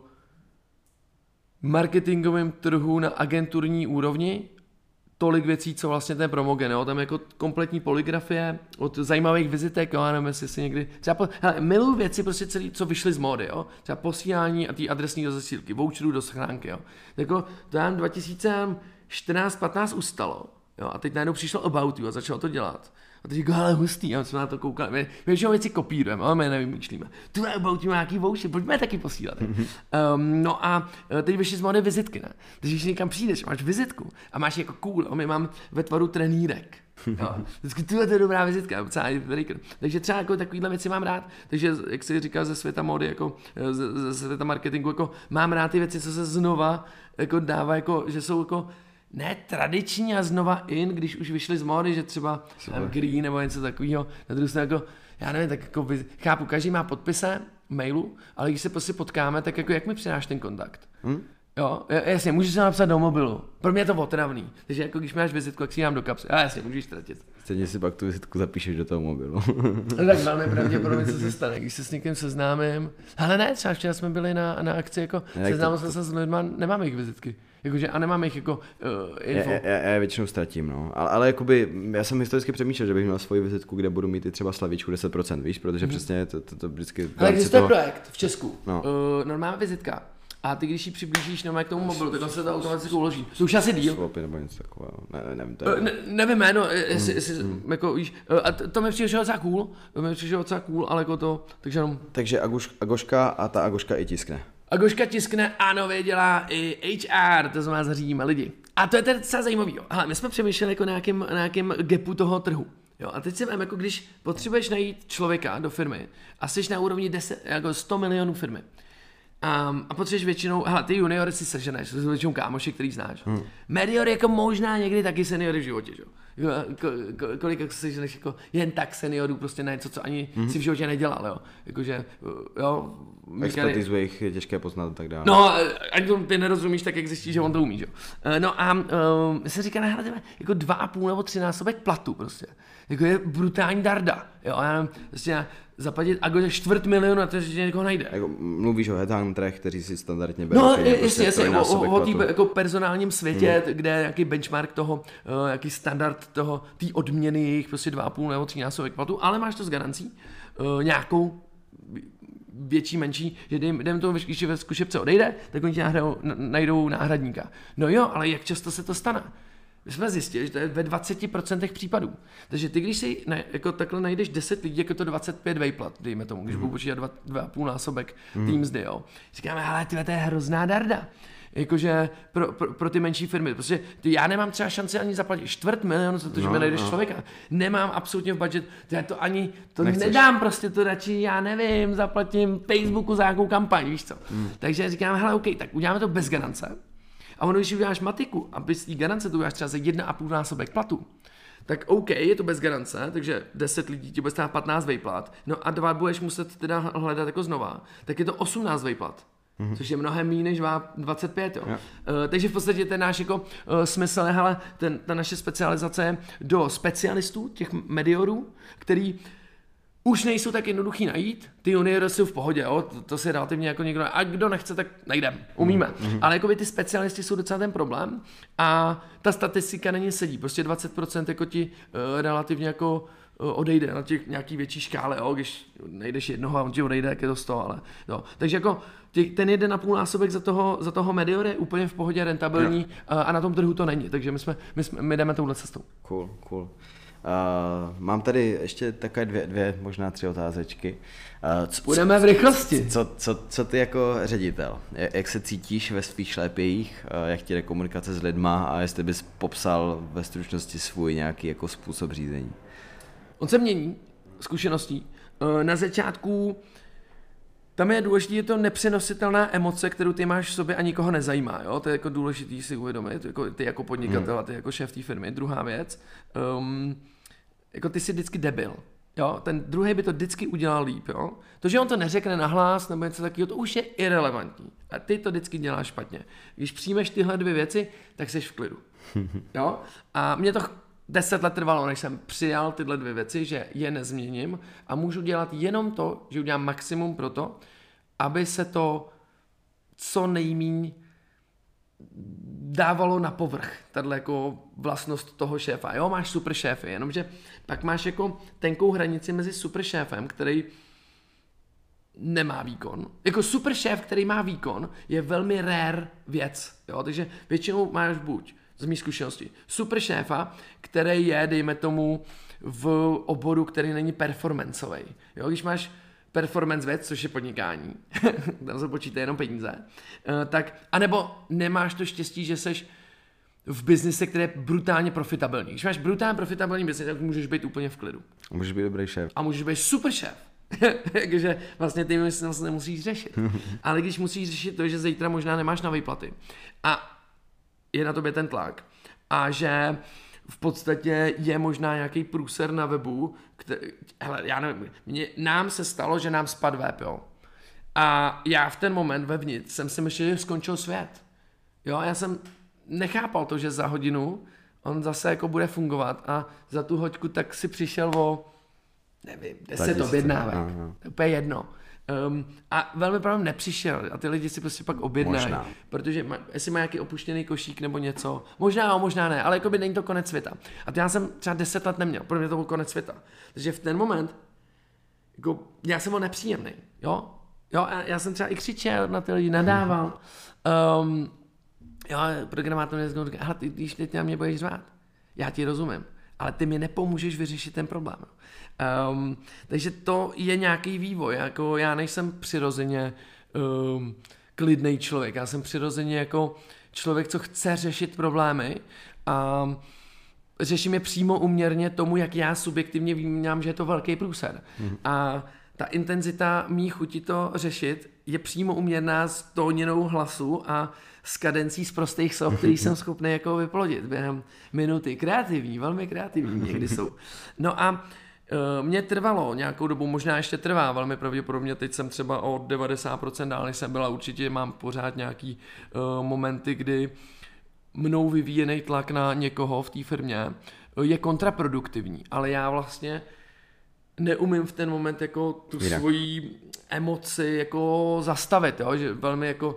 marketingovém trhu na agenturní úrovni tolik věcí, co vlastně ten Promogen, jo? Tam jako kompletní poligrafie od zajímavých vizitek, jo? Já nevím, jestli si někdy, třeba po, hele, miluju věci prostě celý, co vyšly z módy, jo? Třeba posílání a ty adresní do zasílky, voucherů do schránky, jo? Jako to nám dva tisíce čtrnáct patnáct ustalo, jo? A teď najednou přišlo About You a začalo to dělat. A teď říkal, ale hustý, a jsme na to koukali, my většinou věci kopírujeme, ale my nevymýšlíme. Tu je About You nějaký voucher, pojďme taky posílat. Mm-hmm. Um, no a teď vyšly z módy vizitky, ne? Takže když někam přijdeš, máš vizitku a máš jako cool, a my mám ve tvaru trenýrek. Jo. Vždycky to je dobrá vizitka, takže třeba jako takovýhle věci mám rád, takže jak se říká ze světa módy, jako ze, ze světa marketingu, jako mám rád ty věci, co se znova jako dává, jako, že jsou jako ne tradiční a znova in, když už vyšli z módy, že třeba green nebo něco takového, na druhou stranu jako, já nevím, tak jako chápu, každý má podpise mailu, ale když se prostě potkáme, tak jako jak mi přináš ten kontakt? Hmm? Jo, jasně, můžeš se napsat do mobilu. Pro mě je to otravný. Takže jako když máš vizitku, jak si dám do kapsy. A jasně, můžeš ztratit. Stejně si pak tu vizitku zapíšeš do toho mobilu. No tak velmi pravděpodobně, co se stane, když se s někým seznámím. Ale ne, třeba včera jsme byli na, na akci, jako seznámil jsem se s lidma, nemáme jich vizitky. Jakože, a nemáme jich jako uh, info. Já, já, já většinou ztratím, no. Ale, ale jakoby, já jsem historicky přemýšlel, že bych měl svoji vizitku, kde budu mít i třeba slavičku deset procent, víš, protože mm. přesně to, to, to vždycky... Ale existuje toho... projekt v Česku, no. uh, normální vizitka. A ty, když ji přiblížíš normálně k tomu mobilu, tak on se to automaticky uloží. To už asi díl. Swapy nebo něco takového, ne, nevím. To je... ne, nevím jméno, jestli, jestli mm. jako, víš, a to, to mi přišlo docela cool, to mi přišlo docela cool, ale jako to, takže jenom... Takže Agoš, Agoška a ta Agoška i tiskne. Agoška tiskne a nově dělá i H R, to znamená zařídíme lidi. A to je teda docela zajímavý, jo. Hele, my jsme přemýšleli jako na nějakém, na nějakém gapu toho trhu. Jo, a teď si vem, jako když potřebuješ najít člověka do firmy a jsi na úrovni deset, jako sto milionů firmy. Um, a potřebuješ většinou, hele, ty juniory si seženeš, to jsou většinou kámoši, který znáš. Hmm. Mediory jako možná někdy taky seniory v životě, že? Ko, ko, kolik jako seženeš jako jen tak seniorů prostě na něco, co ani hmm. si v životě nedělal, jo. Jakože, jo. Expertizu jich je těžké poznat a tak dále. No, ani to ty nerozumíš, tak jak zjistíš, že on to umí, že? No a um, se říká, nahradíme jako dva a půl nebo tři násobek platu prostě. Jako je brutální darda, jo. A já nevím, prostě zaplatit Agoře čtvrt milionu na to, že někoho najde. Jako, mluvíš o headhunterech, kteří si standardně berou. No, jestli, jestli, o, o, o tý jako personálním světě, hmm. kde je nějaký benchmark toho, uh, jaký standard toho, té odměny jejich prostě dva a půl nebo tři násobek platu, ale máš to s garancí, uh, nějakou větší, menší, že jdem tomu, když ve zkušebce odejde, tak oni ti najdou, najdou náhradníka. No jo, ale jak často se to stane? My jsme zjistili, že to je ve dvacet procent případů. Takže ty, když si ne, jako takhle najdeš deset lidí, jako to dvacet pět vejplat, dejme tomu, když mm. budu počítat dva, dva a půl násobek mm. tým mzdy, jo. Říkáme, hele, tyhle, to je hrozná darda. Jakože pro, pro, pro ty menší firmy, protože ty, já nemám třeba šanci ani zaplatit čtvrt milionu za to, že no, mi najdeš no. člověka. Nemám absolutně v budget, já to ani, to Nechceš. nedám prostě, to radši, já nevím, zaplatím Facebooku za nějakou kampaň, víš co. Mm. Takže říkám, hele, OK, tak uděláme to bez garance. A ono, když uděláš matiku a bez té garance to uděláš třeba za jedna a půl násobek platu, tak OK, je to bez garance, takže deset lidí ti bude stát patnáct vejplat, no a dva budeš muset teda hledat jako znova, tak je to osmnáct vejplat. Mm-hmm. Což je mnohem méně než dvacet pět. Jo. Yeah. Uh, takže v podstatě ten náš jako, uh, smysl je, hele, ten, ta naše specializace je do specialistů, těch mediorů, který už nejsou tak jednoduchý najít, ty juniory jsou v pohodě, jo? To, to si relativně jako někdo, a kdo nechce, tak najdem, umíme. Mm-hmm. Ale jako by ty specialisti jsou docela ten problém a ta statistika na ně sedí, prostě dvacet procent jako ti uh, relativně jako uh, odejde na těch nějaký větší škále, jo? Když nejdeš jednoho a on ti odejde, jak je to sto, ale jo. Takže jako těch, ten jeden a půl násobek za toho, za toho medior je úplně v pohodě rentabilní yeah. uh, a na tom trhu to není, takže my, jsme, my, jsme, my jdeme touhle cestou. Cool, cool. Uh, mám tady ještě takové dvě, dvě, možná tři otázečky. Uh, co, Půjdeme v rychlosti. Co, co, co ty jako ředitel? Jak se cítíš ve svých šlépějích? Uh, jak ti jde komunikace s lidma a jestli bys popsal ve stručnosti svůj nějaký jako způsob řízení? On se mění zkušeností. Uh, na začátku tam je důležité, je to nepřenositelná emoce, kterou ty máš v sobě a nikoho nezajímá. Jo? To je jako důležitý si uvědomit, jako ty jako podnikatel a ty jako šéf té firmy. Druhá věc, um, jako ty jsi vždycky debil. Jo? Ten druhý by to vždycky udělal líp. Jo? To, že on to neřekne nahlas nebo něco takového, to už je irelevantní. A ty to vždycky děláš špatně. Když přijmeš tyhle dvě věci, tak jsi v klidu. Jo? A mě to deset let trvalo, než jsem přijal tyhle dvě věci, že je nezměním a můžu dělat jenom to, že udělám maximum pro to, aby se to co nejméně dávalo na povrch, tato jako vlastnost toho šéfa. Jo, máš super šéfy, jenomže pak máš jako tenkou hranici mezi super šéfem, který nemá výkon. Jako super šéf, který má výkon, je velmi rare věc. Jo? Takže většinou máš buď z mých zkušeností super šéfa, který je, dejme tomu, v oboru, který není performanceový. Jo? Když máš performance věc, což je podnikání, tam se počítá jenom peníze, tak, anebo nemáš to štěstí, že seš v biznise, který je brutálně profitabilní. Když máš brutálně profitabilní biznis, tak můžeš být úplně v klidu. A můžeš být dobrý šéf. A můžeš být super šéf. Takže vlastně ty se nemusíš řešit. Ale když musíš řešit to, že zítra možná nemáš na výplaty a je na tobě ten tlak a že v podstatě je možná nějaký průser na webu, který, hele, já nevím, mě, nám se stalo, že nám spadl web, jo. A já v ten moment vevnitř jsem si myslel, že skončil svět. Jo, já jsem nechápal to, že za hodinu on zase jako bude fungovat a za tu hoďku tak si přišel o, nevím, deset objednávek. To je úplně jedno. Um, a velmi pravděpodobně nepřišel a ty lidi si prostě pak objednají, protože má, jestli má nějaký opuštěný košík nebo něco, možná jo, možná ne, ale jako by není to konec světa. A já jsem třeba deset let neměl, pro mě to byl konec světa. Takže v ten moment, jako, já jsem byl nepříjemný, jo, jo, já, já jsem třeba i křičel na ty lidi, nadával, um, jo, programátor mě říkal, aha, ty, když teď na mě budeš řvát, já ti rozumím, ale ty mi nepomůžeš vyřešit ten problém. Um, takže to je nějaký vývoj, jako já nejsem přirozeně um, klidný člověk, já jsem přirozeně jako člověk, co chce řešit problémy a řeším je přímo uměrně tomu, jak já subjektivně vnímám, že je to velký průser. Mm. A ta intenzita mý chuti to řešit je přímo uměrná s tóninou hlasu a s kadencí z prostých slov, který jsem schopný jako vyplodit během minuty. Kreativní, velmi kreativní někdy jsou. No a e, mě trvalo nějakou dobu, možná ještě trvá, velmi pravděpodobně, teď jsem třeba o devadesát procent dál, než jsem byla, určitě mám pořád nějaký e, momenty, kdy mnou vyvíjený tlak na někoho v té firmě je kontraproduktivní, ale já vlastně neumím v ten moment jako tu Víra. svoji emoci jako zastavit, jo? Že velmi jako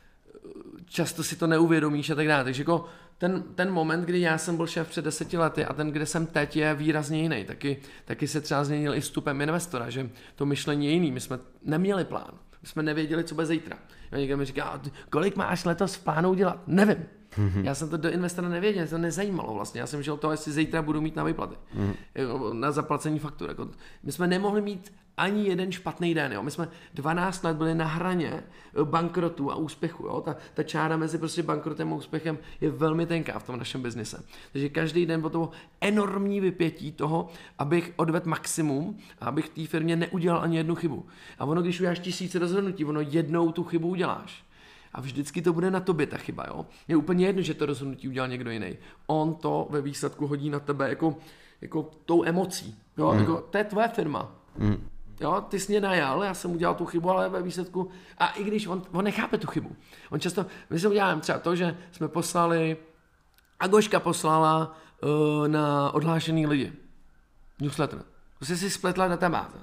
často si to neuvědomíš a tak dále. Takže jako ten, ten moment, kdy já jsem byl šéf před deseti lety a ten, kde jsem teď, je výrazně jiný. Taky, taky se třeba změnil i vstupem investora, že to myšlení je jiný. My jsme neměli plán. My jsme nevěděli, co bude zítra. A někdo mi říká, kolik máš letos v plánu udělat? Nevím. Mm-hmm. Já jsem to do investora nevěděl, mě to nezajímalo vlastně. Já jsem žil to, jestli zítra budu mít na výplaty. Mm-hmm. Na zaplacení faktur. Jako, my jsme nemohli mít ani jeden špatný den. Jo. My jsme dvanáct let byli na hraně bankrotu a úspěchu. Jo. Ta, ta čára mezi prostě bankrotem a úspěchem je velmi tenká v tom našem biznise. Takže každý den bylo to enormní vypětí toho, abych odvedl maximum a abych té firmě neudělal ani jednu chybu. A ono, když uděláš tisíc rozhodnutí, ono jednou tu chybu uděláš. A vždycky to bude na tobě ta chyba, jo. Je úplně jedno, že to rozhodnutí udělal někdo jiný. On to ve výsledku hodí na tebe jako, jako tou emocí, jo. Mm. Jako, to je tvoje firma. Mm. Jo, ty jsi mě najal, já jsem udělal tu chybu, ale ve výsledku, a i když on, on nechápe tu chybu. On často, my jsme udělali třeba to, že jsme poslali, Agoška poslala uh, na odhlášený lidi. Newsletter. To jsi si spletla databáze.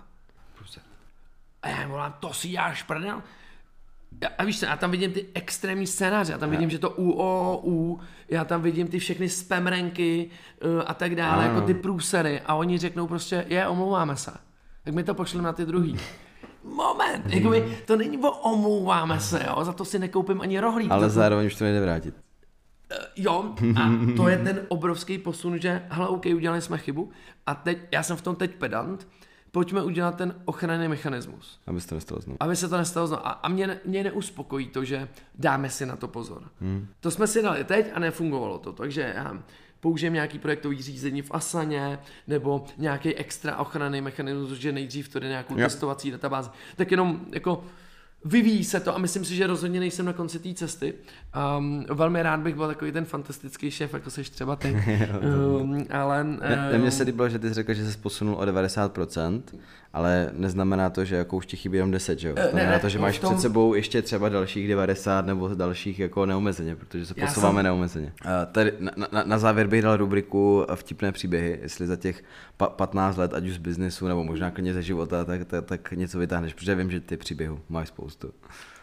A já volám, to si jáš prdel. A víš co, já tam vidím ty extrémní scénáře, já tam vidím, že to U O U, já tam vidím ty všechny spam ranky uh, a tak dále, jako ty průsery a oni řeknou prostě, je, omlouváme se. Tak my to pošleme na ty druhý. Moment, jakoby, to není o omlouváme se, jo, za to si nekoupím ani rohlík. Ale to zároveň už to nejde vrátit. Uh, jo, a to je ten obrovský posun, že hele, OK, udělali jsme chybu a teď, já jsem v tom teď pedant, pojďme udělat ten ochranný mechanismus. Aby se to nestalo znovu. Aby se to nestalo znovu. A, a mě, mě neuspokojí to, že dáme si na to pozor. Hmm. To jsme si dali teď a nefungovalo to. Takže já použijem nějaký projektový řízení v Asaně, nebo nějaký extra ochranný mechanismus, že nejdřív to jde nějakou jo. testovací databázi. Tak jenom jako vyvíjí se to a myslím si, že rozhodně nejsem na konci té cesty. Um, velmi rád bych byl takový ten fantastický šéf, jako seš třeba ty. um, ale... Um... Mně se líbilo, že ty jsi řekl, že jsi posunul o devadesát procent, ale neznamená to, že jako už ti chybí jenom deset, že jo? Znamená ne, to, že máš tom... před sebou ještě třeba dalších devadesát nebo dalších jako neomezeně, protože se posouváme jsem... neomezeně. Uh, tady na, na, na závěr bych dal rubriku vtipné příběhy, jestli za těch pa- patnáct let, ať už z biznesu nebo možná klidně ze života, tak, tak, tak něco vytáhneš, protože vím, že ty příběhů máš spoustu.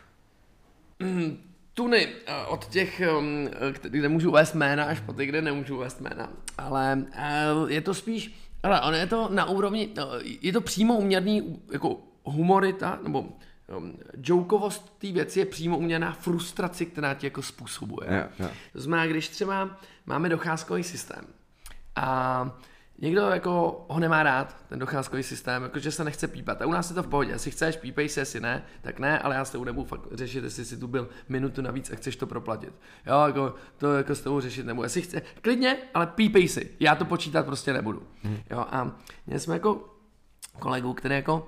Mm, tuny od těch, kde můžu uvést jména, až po ty, kde nemůžu uvést jména, ale je to spíš, ale ono je to na úrovni, je to přímo uměrný jako humorita, nebo um, jokovost té věci je přímo uměrná frustraci, která ti jako způsobuje. Yeah, yeah. To znamená, když třeba máme docházkový systém a někdo jako ho nemá rád, ten docházkový systém, jakože se nechce pípat. A u nás je to v pohodě. Jestli chceš, pípej se, jestli ne, tak ne, ale já s tebou nebudu fakt řešit, jestli jsi tu byl minutu navíc a chceš to proplatit. Jo, jako, to jako s tebou řešit nebudu. Jestli chce, klidně, ale pípej si. Já to počítat prostě nebudu. Hmm. Jo, a měli jsme jako kolegu, který jako,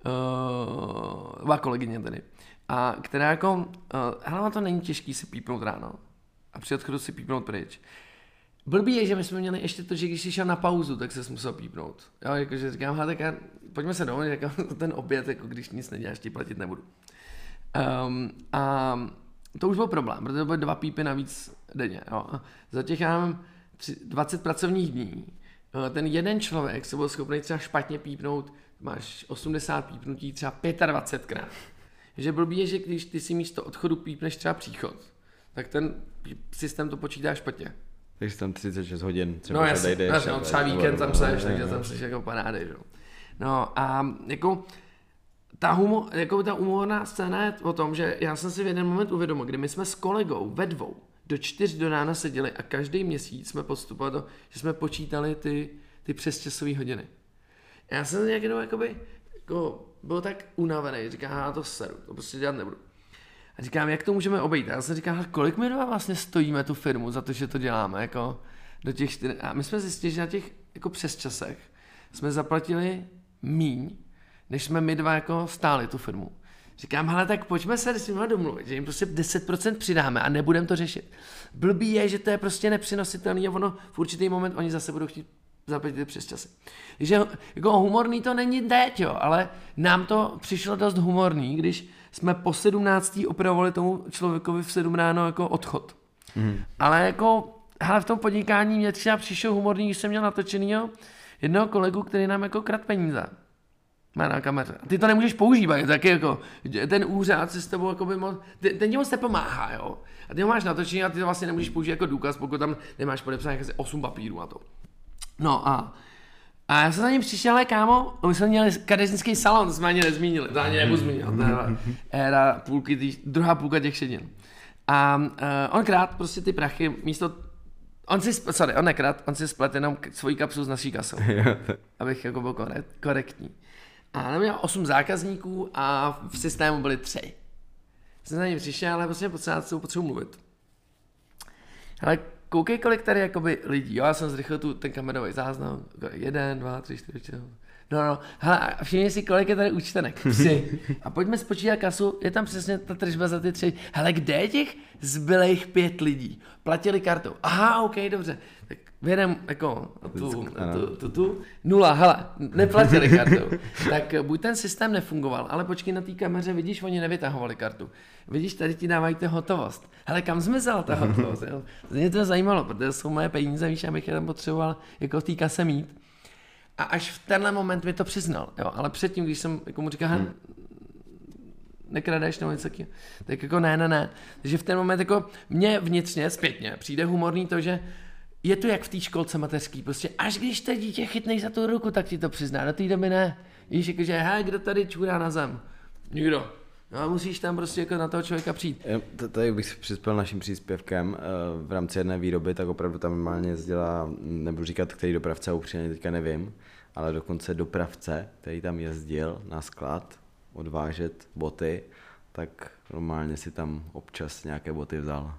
uh, dva kolegyně tedy, a která jako, uh, hele, to není těžký si pípnout ráno a při odchodu si pípnout pryč. Blbý je, že my jsme měli ještě to, že když jsi šel na pauzu, tak se musel pípnout. Jo, jakože říkám, tak já, pojďme se domů, říkám, ten oběd, jako když nic neděláš, ti platit nebudu. Um, a to už byl problém, protože to byly dva pípy navíc denně. Jo. Za těch, já mám dvacet pracovních dní, ten jeden člověk se byl schopný třeba špatně pípnout, máš osmdesát pípnutí třeba dvacet pětkrát. Že blbý je, že když ty si místo odchodu pípneš třeba příchod, tak ten systém to počítá špatně. Takže tam třicet šest hodin třeba no, jasný, jdeš. Jasný, no, třeba víkend tam seš, takže tam seš jako parády, že? No a jako ta, humor, jako ta humorná scéna je o tom, že já jsem si v jeden moment uvědomil, kdy my jsme s kolegou ve dvou do čtyř do rána seděli a každý měsíc jsme postupovali to, že jsme počítali ty, ty přesčasové hodiny. Já jsem někdo jakoby, jako byl tak unavený, říkám, já to seru, to prostě dělat nebudu. A říkám, jak to můžeme obejít? A já jsem říkal, kolik my dva vlastně stojíme tu firmu za to, že to děláme, jako do těch čtyř... A my jsme zjistili, že na těch jako přesčasech jsme zaplatili míň, než jsme my dva jako stáli tu firmu. Říkám, hele, tak pojďme se s nimi domluvit, že jim prostě deset procent přidáme a nebudeme to řešit. Blbý je, že to je prostě nepřenositelný a ono v určitý moment oni zase budou chtít zaplatit ty přesčasy. Takže jako humorný to není teď, jo, ale nám to přišlo dost humorný, když jsme po sedmnáctý opravovali tomu člověkovi v sedm ráno jako odchod. Mm. Ale jako, hele, v tom podnikání mě třeba přišel humorný, když jsem měl natočenýho jednoho kolegu, který nám jako krad peníze. Má na kameře. A ty to nemůžeš používat, taky jako, ten úřad se s tebou jako by moc, ten, ten ti moc nepomáhá, jo. A ty ho máš natočený a ty to vlastně nemůžeš použít jako důkaz, pokud tam nemáš podepsaných asi osm papírů na to. No a A já jsem za ním přišel, ale kámo, my jsme měli kadeřnický salon, to jsme ani nezmínili, to ani nebudu zmínit, to je éra půlky, tý, druhá půlka těch šedin. A uh, on krát prostě ty prachy, místo, on si, sorry, on nekrát, on si splet jenom svoji kapsu s naší kasou, abych jako byl korektní. A měl osm zákazníků a v systému byly tři. Jsem za ním přišel, ale prostě potřebuji, potřebuji mluvit. Ale koukej, kolik tady jakoby lidí, jo, já jsem zrychlil tu, ten kamerový záznam, jeden, dva, tři, čtyři, čtyři, No, no, hele, a všimni si, kolik je tady účtenek. Tři. A pojďme spočítat kasu, je tam přesně ta tržba za ty tři. Hele, kde je těch zbylejch pět lidí? Platili kartou. Aha, ok, dobře. Tak vědem, jako, tu, tu, tu, tu, nula, hele, neplatili kartou. Tak buď ten systém nefungoval, ale počkej na té kameře, vidíš, oni nevytahovali kartu. Vidíš, tady ti dávají tu hotovost. Hele, kam zmizela ta hotovost? Jo? Mě to zajímalo, protože jsou moje peníze, víš, abych je tam potřeboval jako v té kase mít. A až v tenhle moment mi to přiznal, jo, ale předtím, když jsem jako mu říkal, hmm. nekradeš nebo něco taky, tak jako ne, ne, ne. Takže v ten moment jako mě vnitřně, zpětně, přijde humorný to, že je to jak v té školce mateřský, prostě až když to dítě chytneš za tu ruku, tak ti to přizná, do té doby ne. Víš, jakože, hej, kdo tady čůrá na zem? Nikdo. No a musíš tam prostě jako na toho člověka přijít. Tady bych přispěl naším příspěvkem v rámci jedné výroby, tak opravdu tam normálně jezdila, nebudu říkat, který dopravce, upřímně teďka nevím, ale dokonce dopravce, který tam jezdil na sklad odvážet boty, tak normálně si tam občas nějaké boty vzal.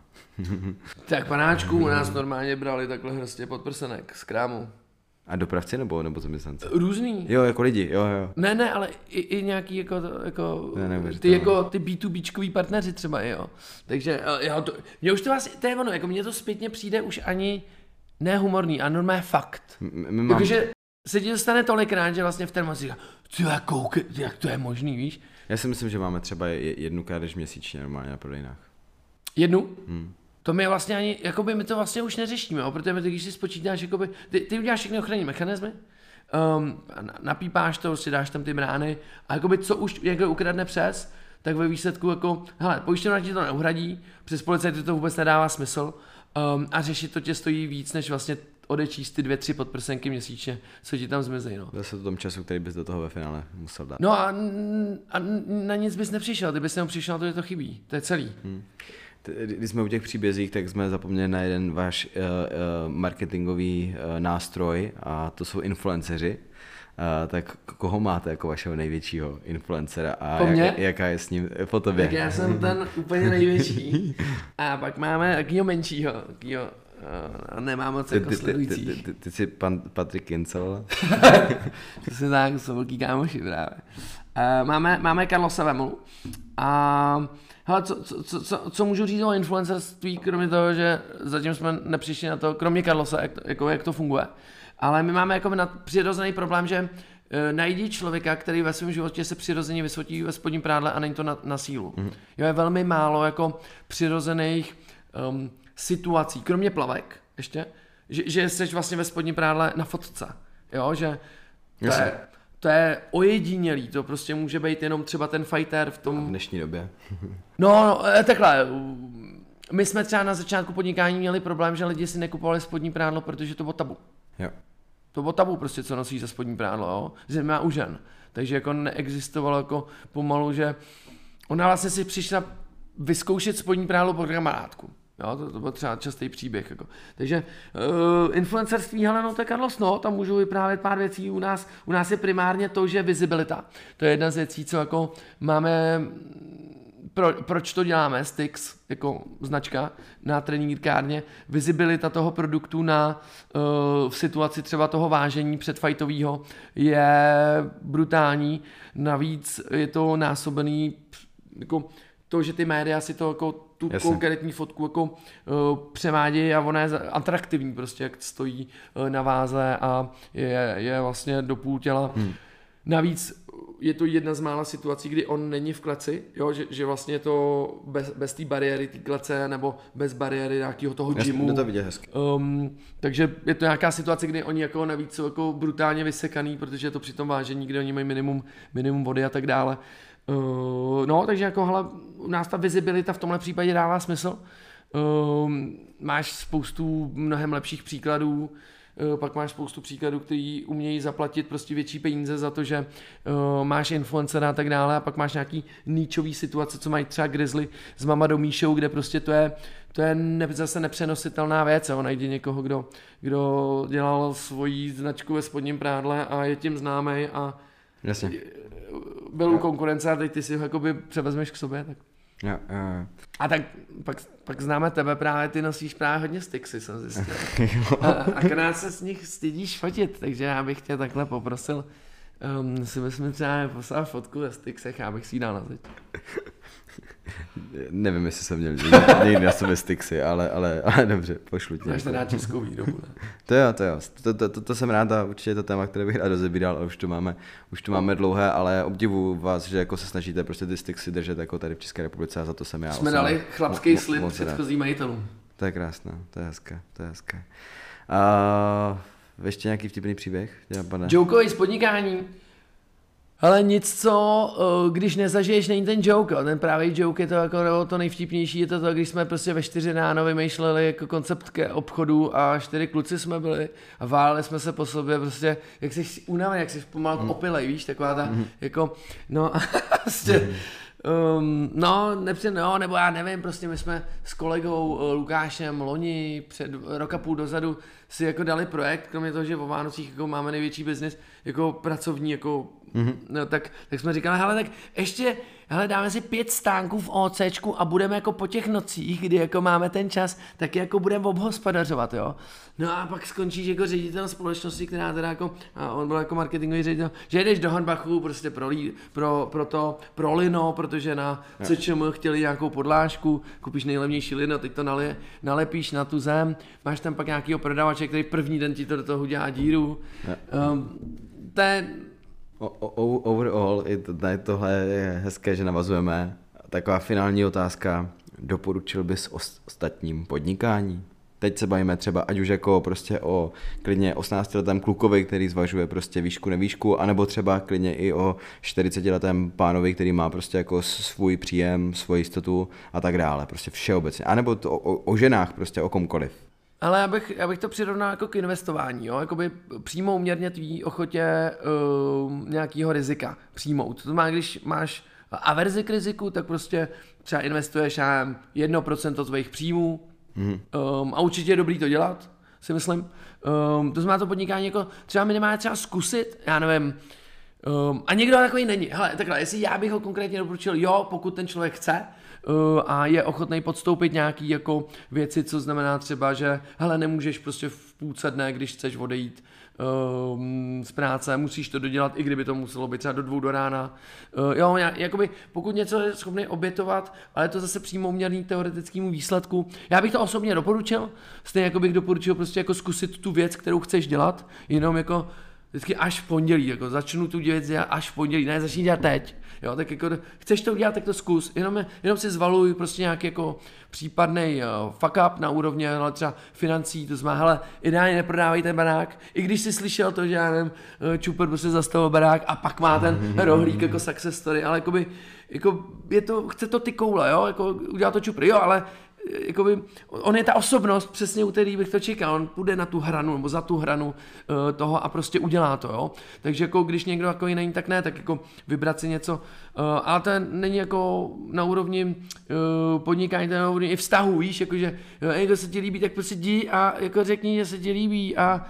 Tak panáčku u nás normálně brali takhle hrstě podprsenek z krámu. A dopravci nebo, nebo zaměstnanci? Různý. Jo, jako lidi, jo, jo. Ne, ne, ale i, i nějaký jako, jako ty jako ty bé dvě béčkový partneři třeba, jo. Takže, jo, to, mě už to vlastně, to je ono, jako mně to zpětně přijde už ani nehumorný, a normálně fakt. M- Jakože se ti dostane tolikrát, že vlastně v ten moment si říká, ty jako, jak to je možný, víš? Já si myslím, že máme třeba jednu krádež měsíčně normálně na prodejnách. Jednu? Hmm. To my vlastně ani, jakoby my to vlastně už neřešíme, jo, protože my, když si spočítáš, jakoby, ty, ty uděláš všechny ochranné mechanismy, um, napípáš to, si dáš tam ty brány a jakoby co už jako ukradne přes, tak ve výsledku jako, hele, pojišťovna ti to neuhradí, přes policajty to vůbec nedává smysl um, a řešit to tě stojí víc, než vlastně odečíst ty dvě, tři podprsenky měsíčně, co ti tam zmizí, no. Zase to tom času, který bys do toho ve finále musel dát. No a, a na nic bys nepřišel, ty bys jenom přišel na to, že to chybí, to je celý. Hmm. Když jsme u těch příbězích, tak jsme zapomněli na jeden váš uh, uh, marketingový uh, nástroj a to jsou influenceři. Uh, tak koho máte jako vašeho největšího influencera a jak, jaká je s ním po tobě? Tak já jsem ten úplně největší a pak máme takýho menšího, takýho uh, nemám moc jako sledujících. Ty, ty, ty, ty jsi pan Patrik Kincel? To si tak, jsou velký kámoši právě. Uh, máme, máme Carlosa Vemolu a hele, co, co, co, co můžu říct o influencerství, kromě toho, že zatím jsme nepřišli na to, kromě Carlosa, jak to, jako, jak to funguje. Ale my máme jako přirozený problém, že e, najdi člověka, který ve svém životě se přirozeně vysvotí ve spodním prádle a není to na, na sílu. Mm. Jo, je velmi málo jako přirozených um, situací, kromě plavek ještě, že, že jsi vlastně ve spodním prádle na fotce. Jo, že to je, to je ojedinělý, to prostě může být jenom třeba ten fighter v tom... A v dnešní době. No, no, takhle, my jsme třeba na začátku podnikání měli problém, že lidi si nekupovali spodní prádlo, protože to bylo tabu. Jo. To bylo tabu prostě, co nosí za spodní prádlo, jo, zejména u žen. Takže jako neexistovalo jako pomalu, že ona vlastně si přišla vyzkoušet spodní prádlo pro kamarádku. Jo, to, to byl třeba častý příběh. Jako. Takže uh, influencerství, hele, no to je Carlos, no, tam můžu vyprávět pár věcí. U nás, u nás je primárně to, že vizibilita. To je jedna z věcí, co jako máme, pro, proč to děláme, Styx, jako značka na trenýrkárně, vizibilita toho produktu na uh, v situaci třeba toho vážení předfajtového je brutální. Navíc je to násobený jako to, že ty média si to jako tu Jasně. konkrétní fotku jako uh, převádějí a ona je atraktivní prostě, jak stojí uh, na váze a je, je vlastně do půl těla. Hmm. Navíc je to jedna z mála situací, kdy on není v kleci, jo, že, že vlastně to bez, bez té bariéry té klece nebo bez bariéry nějakého toho gymu. Jasně, to vidět hezky. Um, takže je to nějaká situace, kdy oni jako navíc jsou jako brutálně vysekaný, protože je to při tom vážení, kde oni mají minimum, minimum vody a tak dále. Uh, no, takže jako hele, u nás ta vizibilita v tomhle případě dává smysl. Uh, máš spoustu mnohem lepších příkladů, uh, pak máš spoustu příkladů, který umějí zaplatit prostě větší peníze za to, že uh, máš influencera a tak dále, a pak máš nějaký níčový situace, co mají třeba Grizzly s Mamadou Míšou, kde prostě to je, to je ne, zase nepřenositelná věc. Jo. Najdi někoho, kdo, kdo dělal svoji značku ve spodním prádle a je tím známej a Jasně. byl u konkurence a teď ty si ho jakoby převezmeš k sobě. Tak. Jo, jo, jo. A tak pak, pak známe tebe právě, ty nosíš právě hodně Styxy, jsem zjistil. A akorát se z nich stydíš fotit, takže já bych tě takhle poprosil, Um, si myslím třeba poslal fotku ve Stixech, já bych si ji dal na zeď. Nevím, jestli jsem měl někdy na sobě Stixy, ale, ale, ale dobře, pošlu ti. Máš teda českou výrobu, ne? To jo, to jo, to, to, to, to jsem rád a určitě je to téma, které bych rád rozebíral, ale už to máme, už to máme dlouhé, ale obdivuju vás, že jako se snažíte prostě ty Stixy držet jako tady v České republice a za to jsem já. Jsme dali chlapský slib předchozím majitelům. To je krásné, to je hezké, to je hezké. A ještě nějaký vtipný příběh? Jokeový z podnikání. Ale nic, co, když nezažiješ, není ten joke. Ten právě joke je to jako to nejvtipnější, je to to, když jsme prostě ve čtyři ráno vymýšleli jako koncept ke obchodu a čtyři kluci jsme byli a váleli jsme se po sobě prostě, jak jsi unavený, jak jsi pomalu mm. opilej, víš, taková ta, mm. jako, no, prostě, mm. Um, no, nepřed, no, nebo já nevím, prostě my jsme s kolegou uh, Lukášem loni před roka půl dozadu si jako dali projekt, kromě toho, že o Vánocích jako máme největší biznis, jako pracovní, jako, mm-hmm. no, tak, tak jsme říkali, hele, tak ještě, hele, dáme si pět stánků v OCčku a budeme jako po těch nocích, kdy jako máme ten čas, tak jako budeme obhospodařovat, jo. No a pak skončíš jako ředitel společnosti, která teda jako, a on byl jako marketingový ředitel, že jdeš do Hornbachu prostě pro, pro, pro to, pro lino, protože na C Č M chtěli nějakou podlážku, koupíš nejlevnější lino, teď to nalije, nalepíš na tu zem, máš tam pak nějakýho prodavače, který první den ti to do toho udělá díru. Um, to je... Overall, i tohle je hezké, že navazujeme. Taková finální otázka, doporučil bys ostatním podnikání? Teď se bavíme třeba ať už jako prostě o klidně osmnáctiletém klukovi, který zvažuje prostě výšku nevýšku, anebo třeba klidně i o čtyřicetiletém pánovi, který má prostě jako svůj příjem, svoji jistotu a tak dále, prostě všeobecně. A nebo to o, o ženách, prostě o komkoliv. Ale já bych, já bych to přirovnal jako k investování, jo? Jakoby přímo uměrně tvý ochotě uh, nějakého rizika přijmout. To znamená, když máš averzi k riziku, tak prostě třeba investuješ já jedno procento tvých příjmů, mm. um, a určitě je dobrý to dělat, si myslím. Um, to znamená to podnikání jako třeba minimálně třeba zkusit, já nevím, um, a někdo takový není. Hele, takhle, jestli já bych ho konkrétně doporučil, jo, pokud ten člověk chce, Uh, a je ochotný podstoupit nějaký jako věci, co znamená třeba, že hele, nemůžeš prostě v půlce dne, když chceš odejít uh, z práce, musíš to dodělat, i kdyby to muselo být třeba do dvou do rána. Uh, jo, jakoby, pokud něco je schopný obětovat, ale je to zase přímo uměrný teoretickému výsledku. Já bych to osobně doporučil, stejně jako bych doporučil prostě jako zkusit tu věc, kterou chceš dělat, jenom jako vždycky až v pondělí, jako začnu tu věc dělat až v pondělí, ne, začni dělat teď. Jo, tak jako chceš to udělat, tak to zkus, jenom, jenom si zvaluj prostě nějaký jako případnej uh, fuck up na úrovni, ale třeba financí, to znamená, hele, ideálně neprodávej ten barák, i když jsi slyšel to, že já nevím, Čuper prostě zastavil barák a pak má ten rohlík jako success story, ale jakoby, jako je to, chce to ty koule, jo, jako udělá to Čuper, jo, ale jakoby, on je ta osobnost, přesně u který bych to čekal, on půjde na tu hranu, nebo za tu hranu uh, toho a prostě udělá to, jo. Takže jako když někdo takový není, tak ne, tak jako vybrat si něco, uh, ale to není jako na úrovni uh, podnikání, to je na úrovni i vztahu, víš, jakože někdo se ti líbí, tak prostě jdi a jako řekni, že se ti líbí a,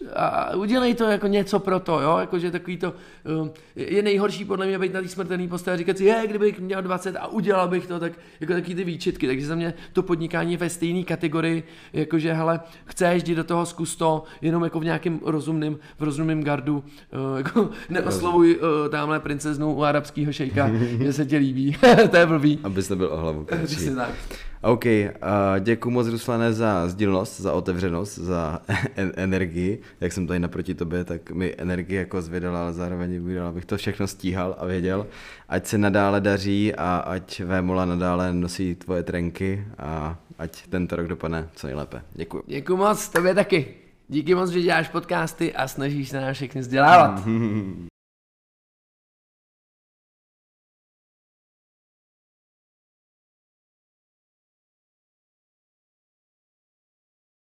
a udělej to jako něco pro to, jo, jakože takový to, uh, je nejhorší podle mě být na té smrtelné postavě a říkat si, je, kdybych měl dvacet a udělal bych to, tak jako takový ty výčitky, takže za mě to podnikání je ve stejné kategorii, jakože hele, chceš, jdi do toho, zkus to, jenom jako v nějakém rozumném, v rozumném gardu, uh, jako neoslovuj uh, tamhle princeznu u arabského šejka, že se ti líbí, to je blbý. Abys nebyl o hlavu. OK, uh, děkuji moc, Ruslane, za sdílnost, za otevřenost, za en- energii. Jak jsem tady naproti tobě, tak mi energii jako zvědala, ale zároveň uvěděl, abych to všechno stíhal a věděl. Ať se nadále daří a ať Vémola nadále nosí tvoje trenky a ať tento rok dopadne co nejlépe. Děkuji. Děkuji moc, tobě taky. Díky moc, že děláš podcasty a snažíš se nás všechny vzdělávat.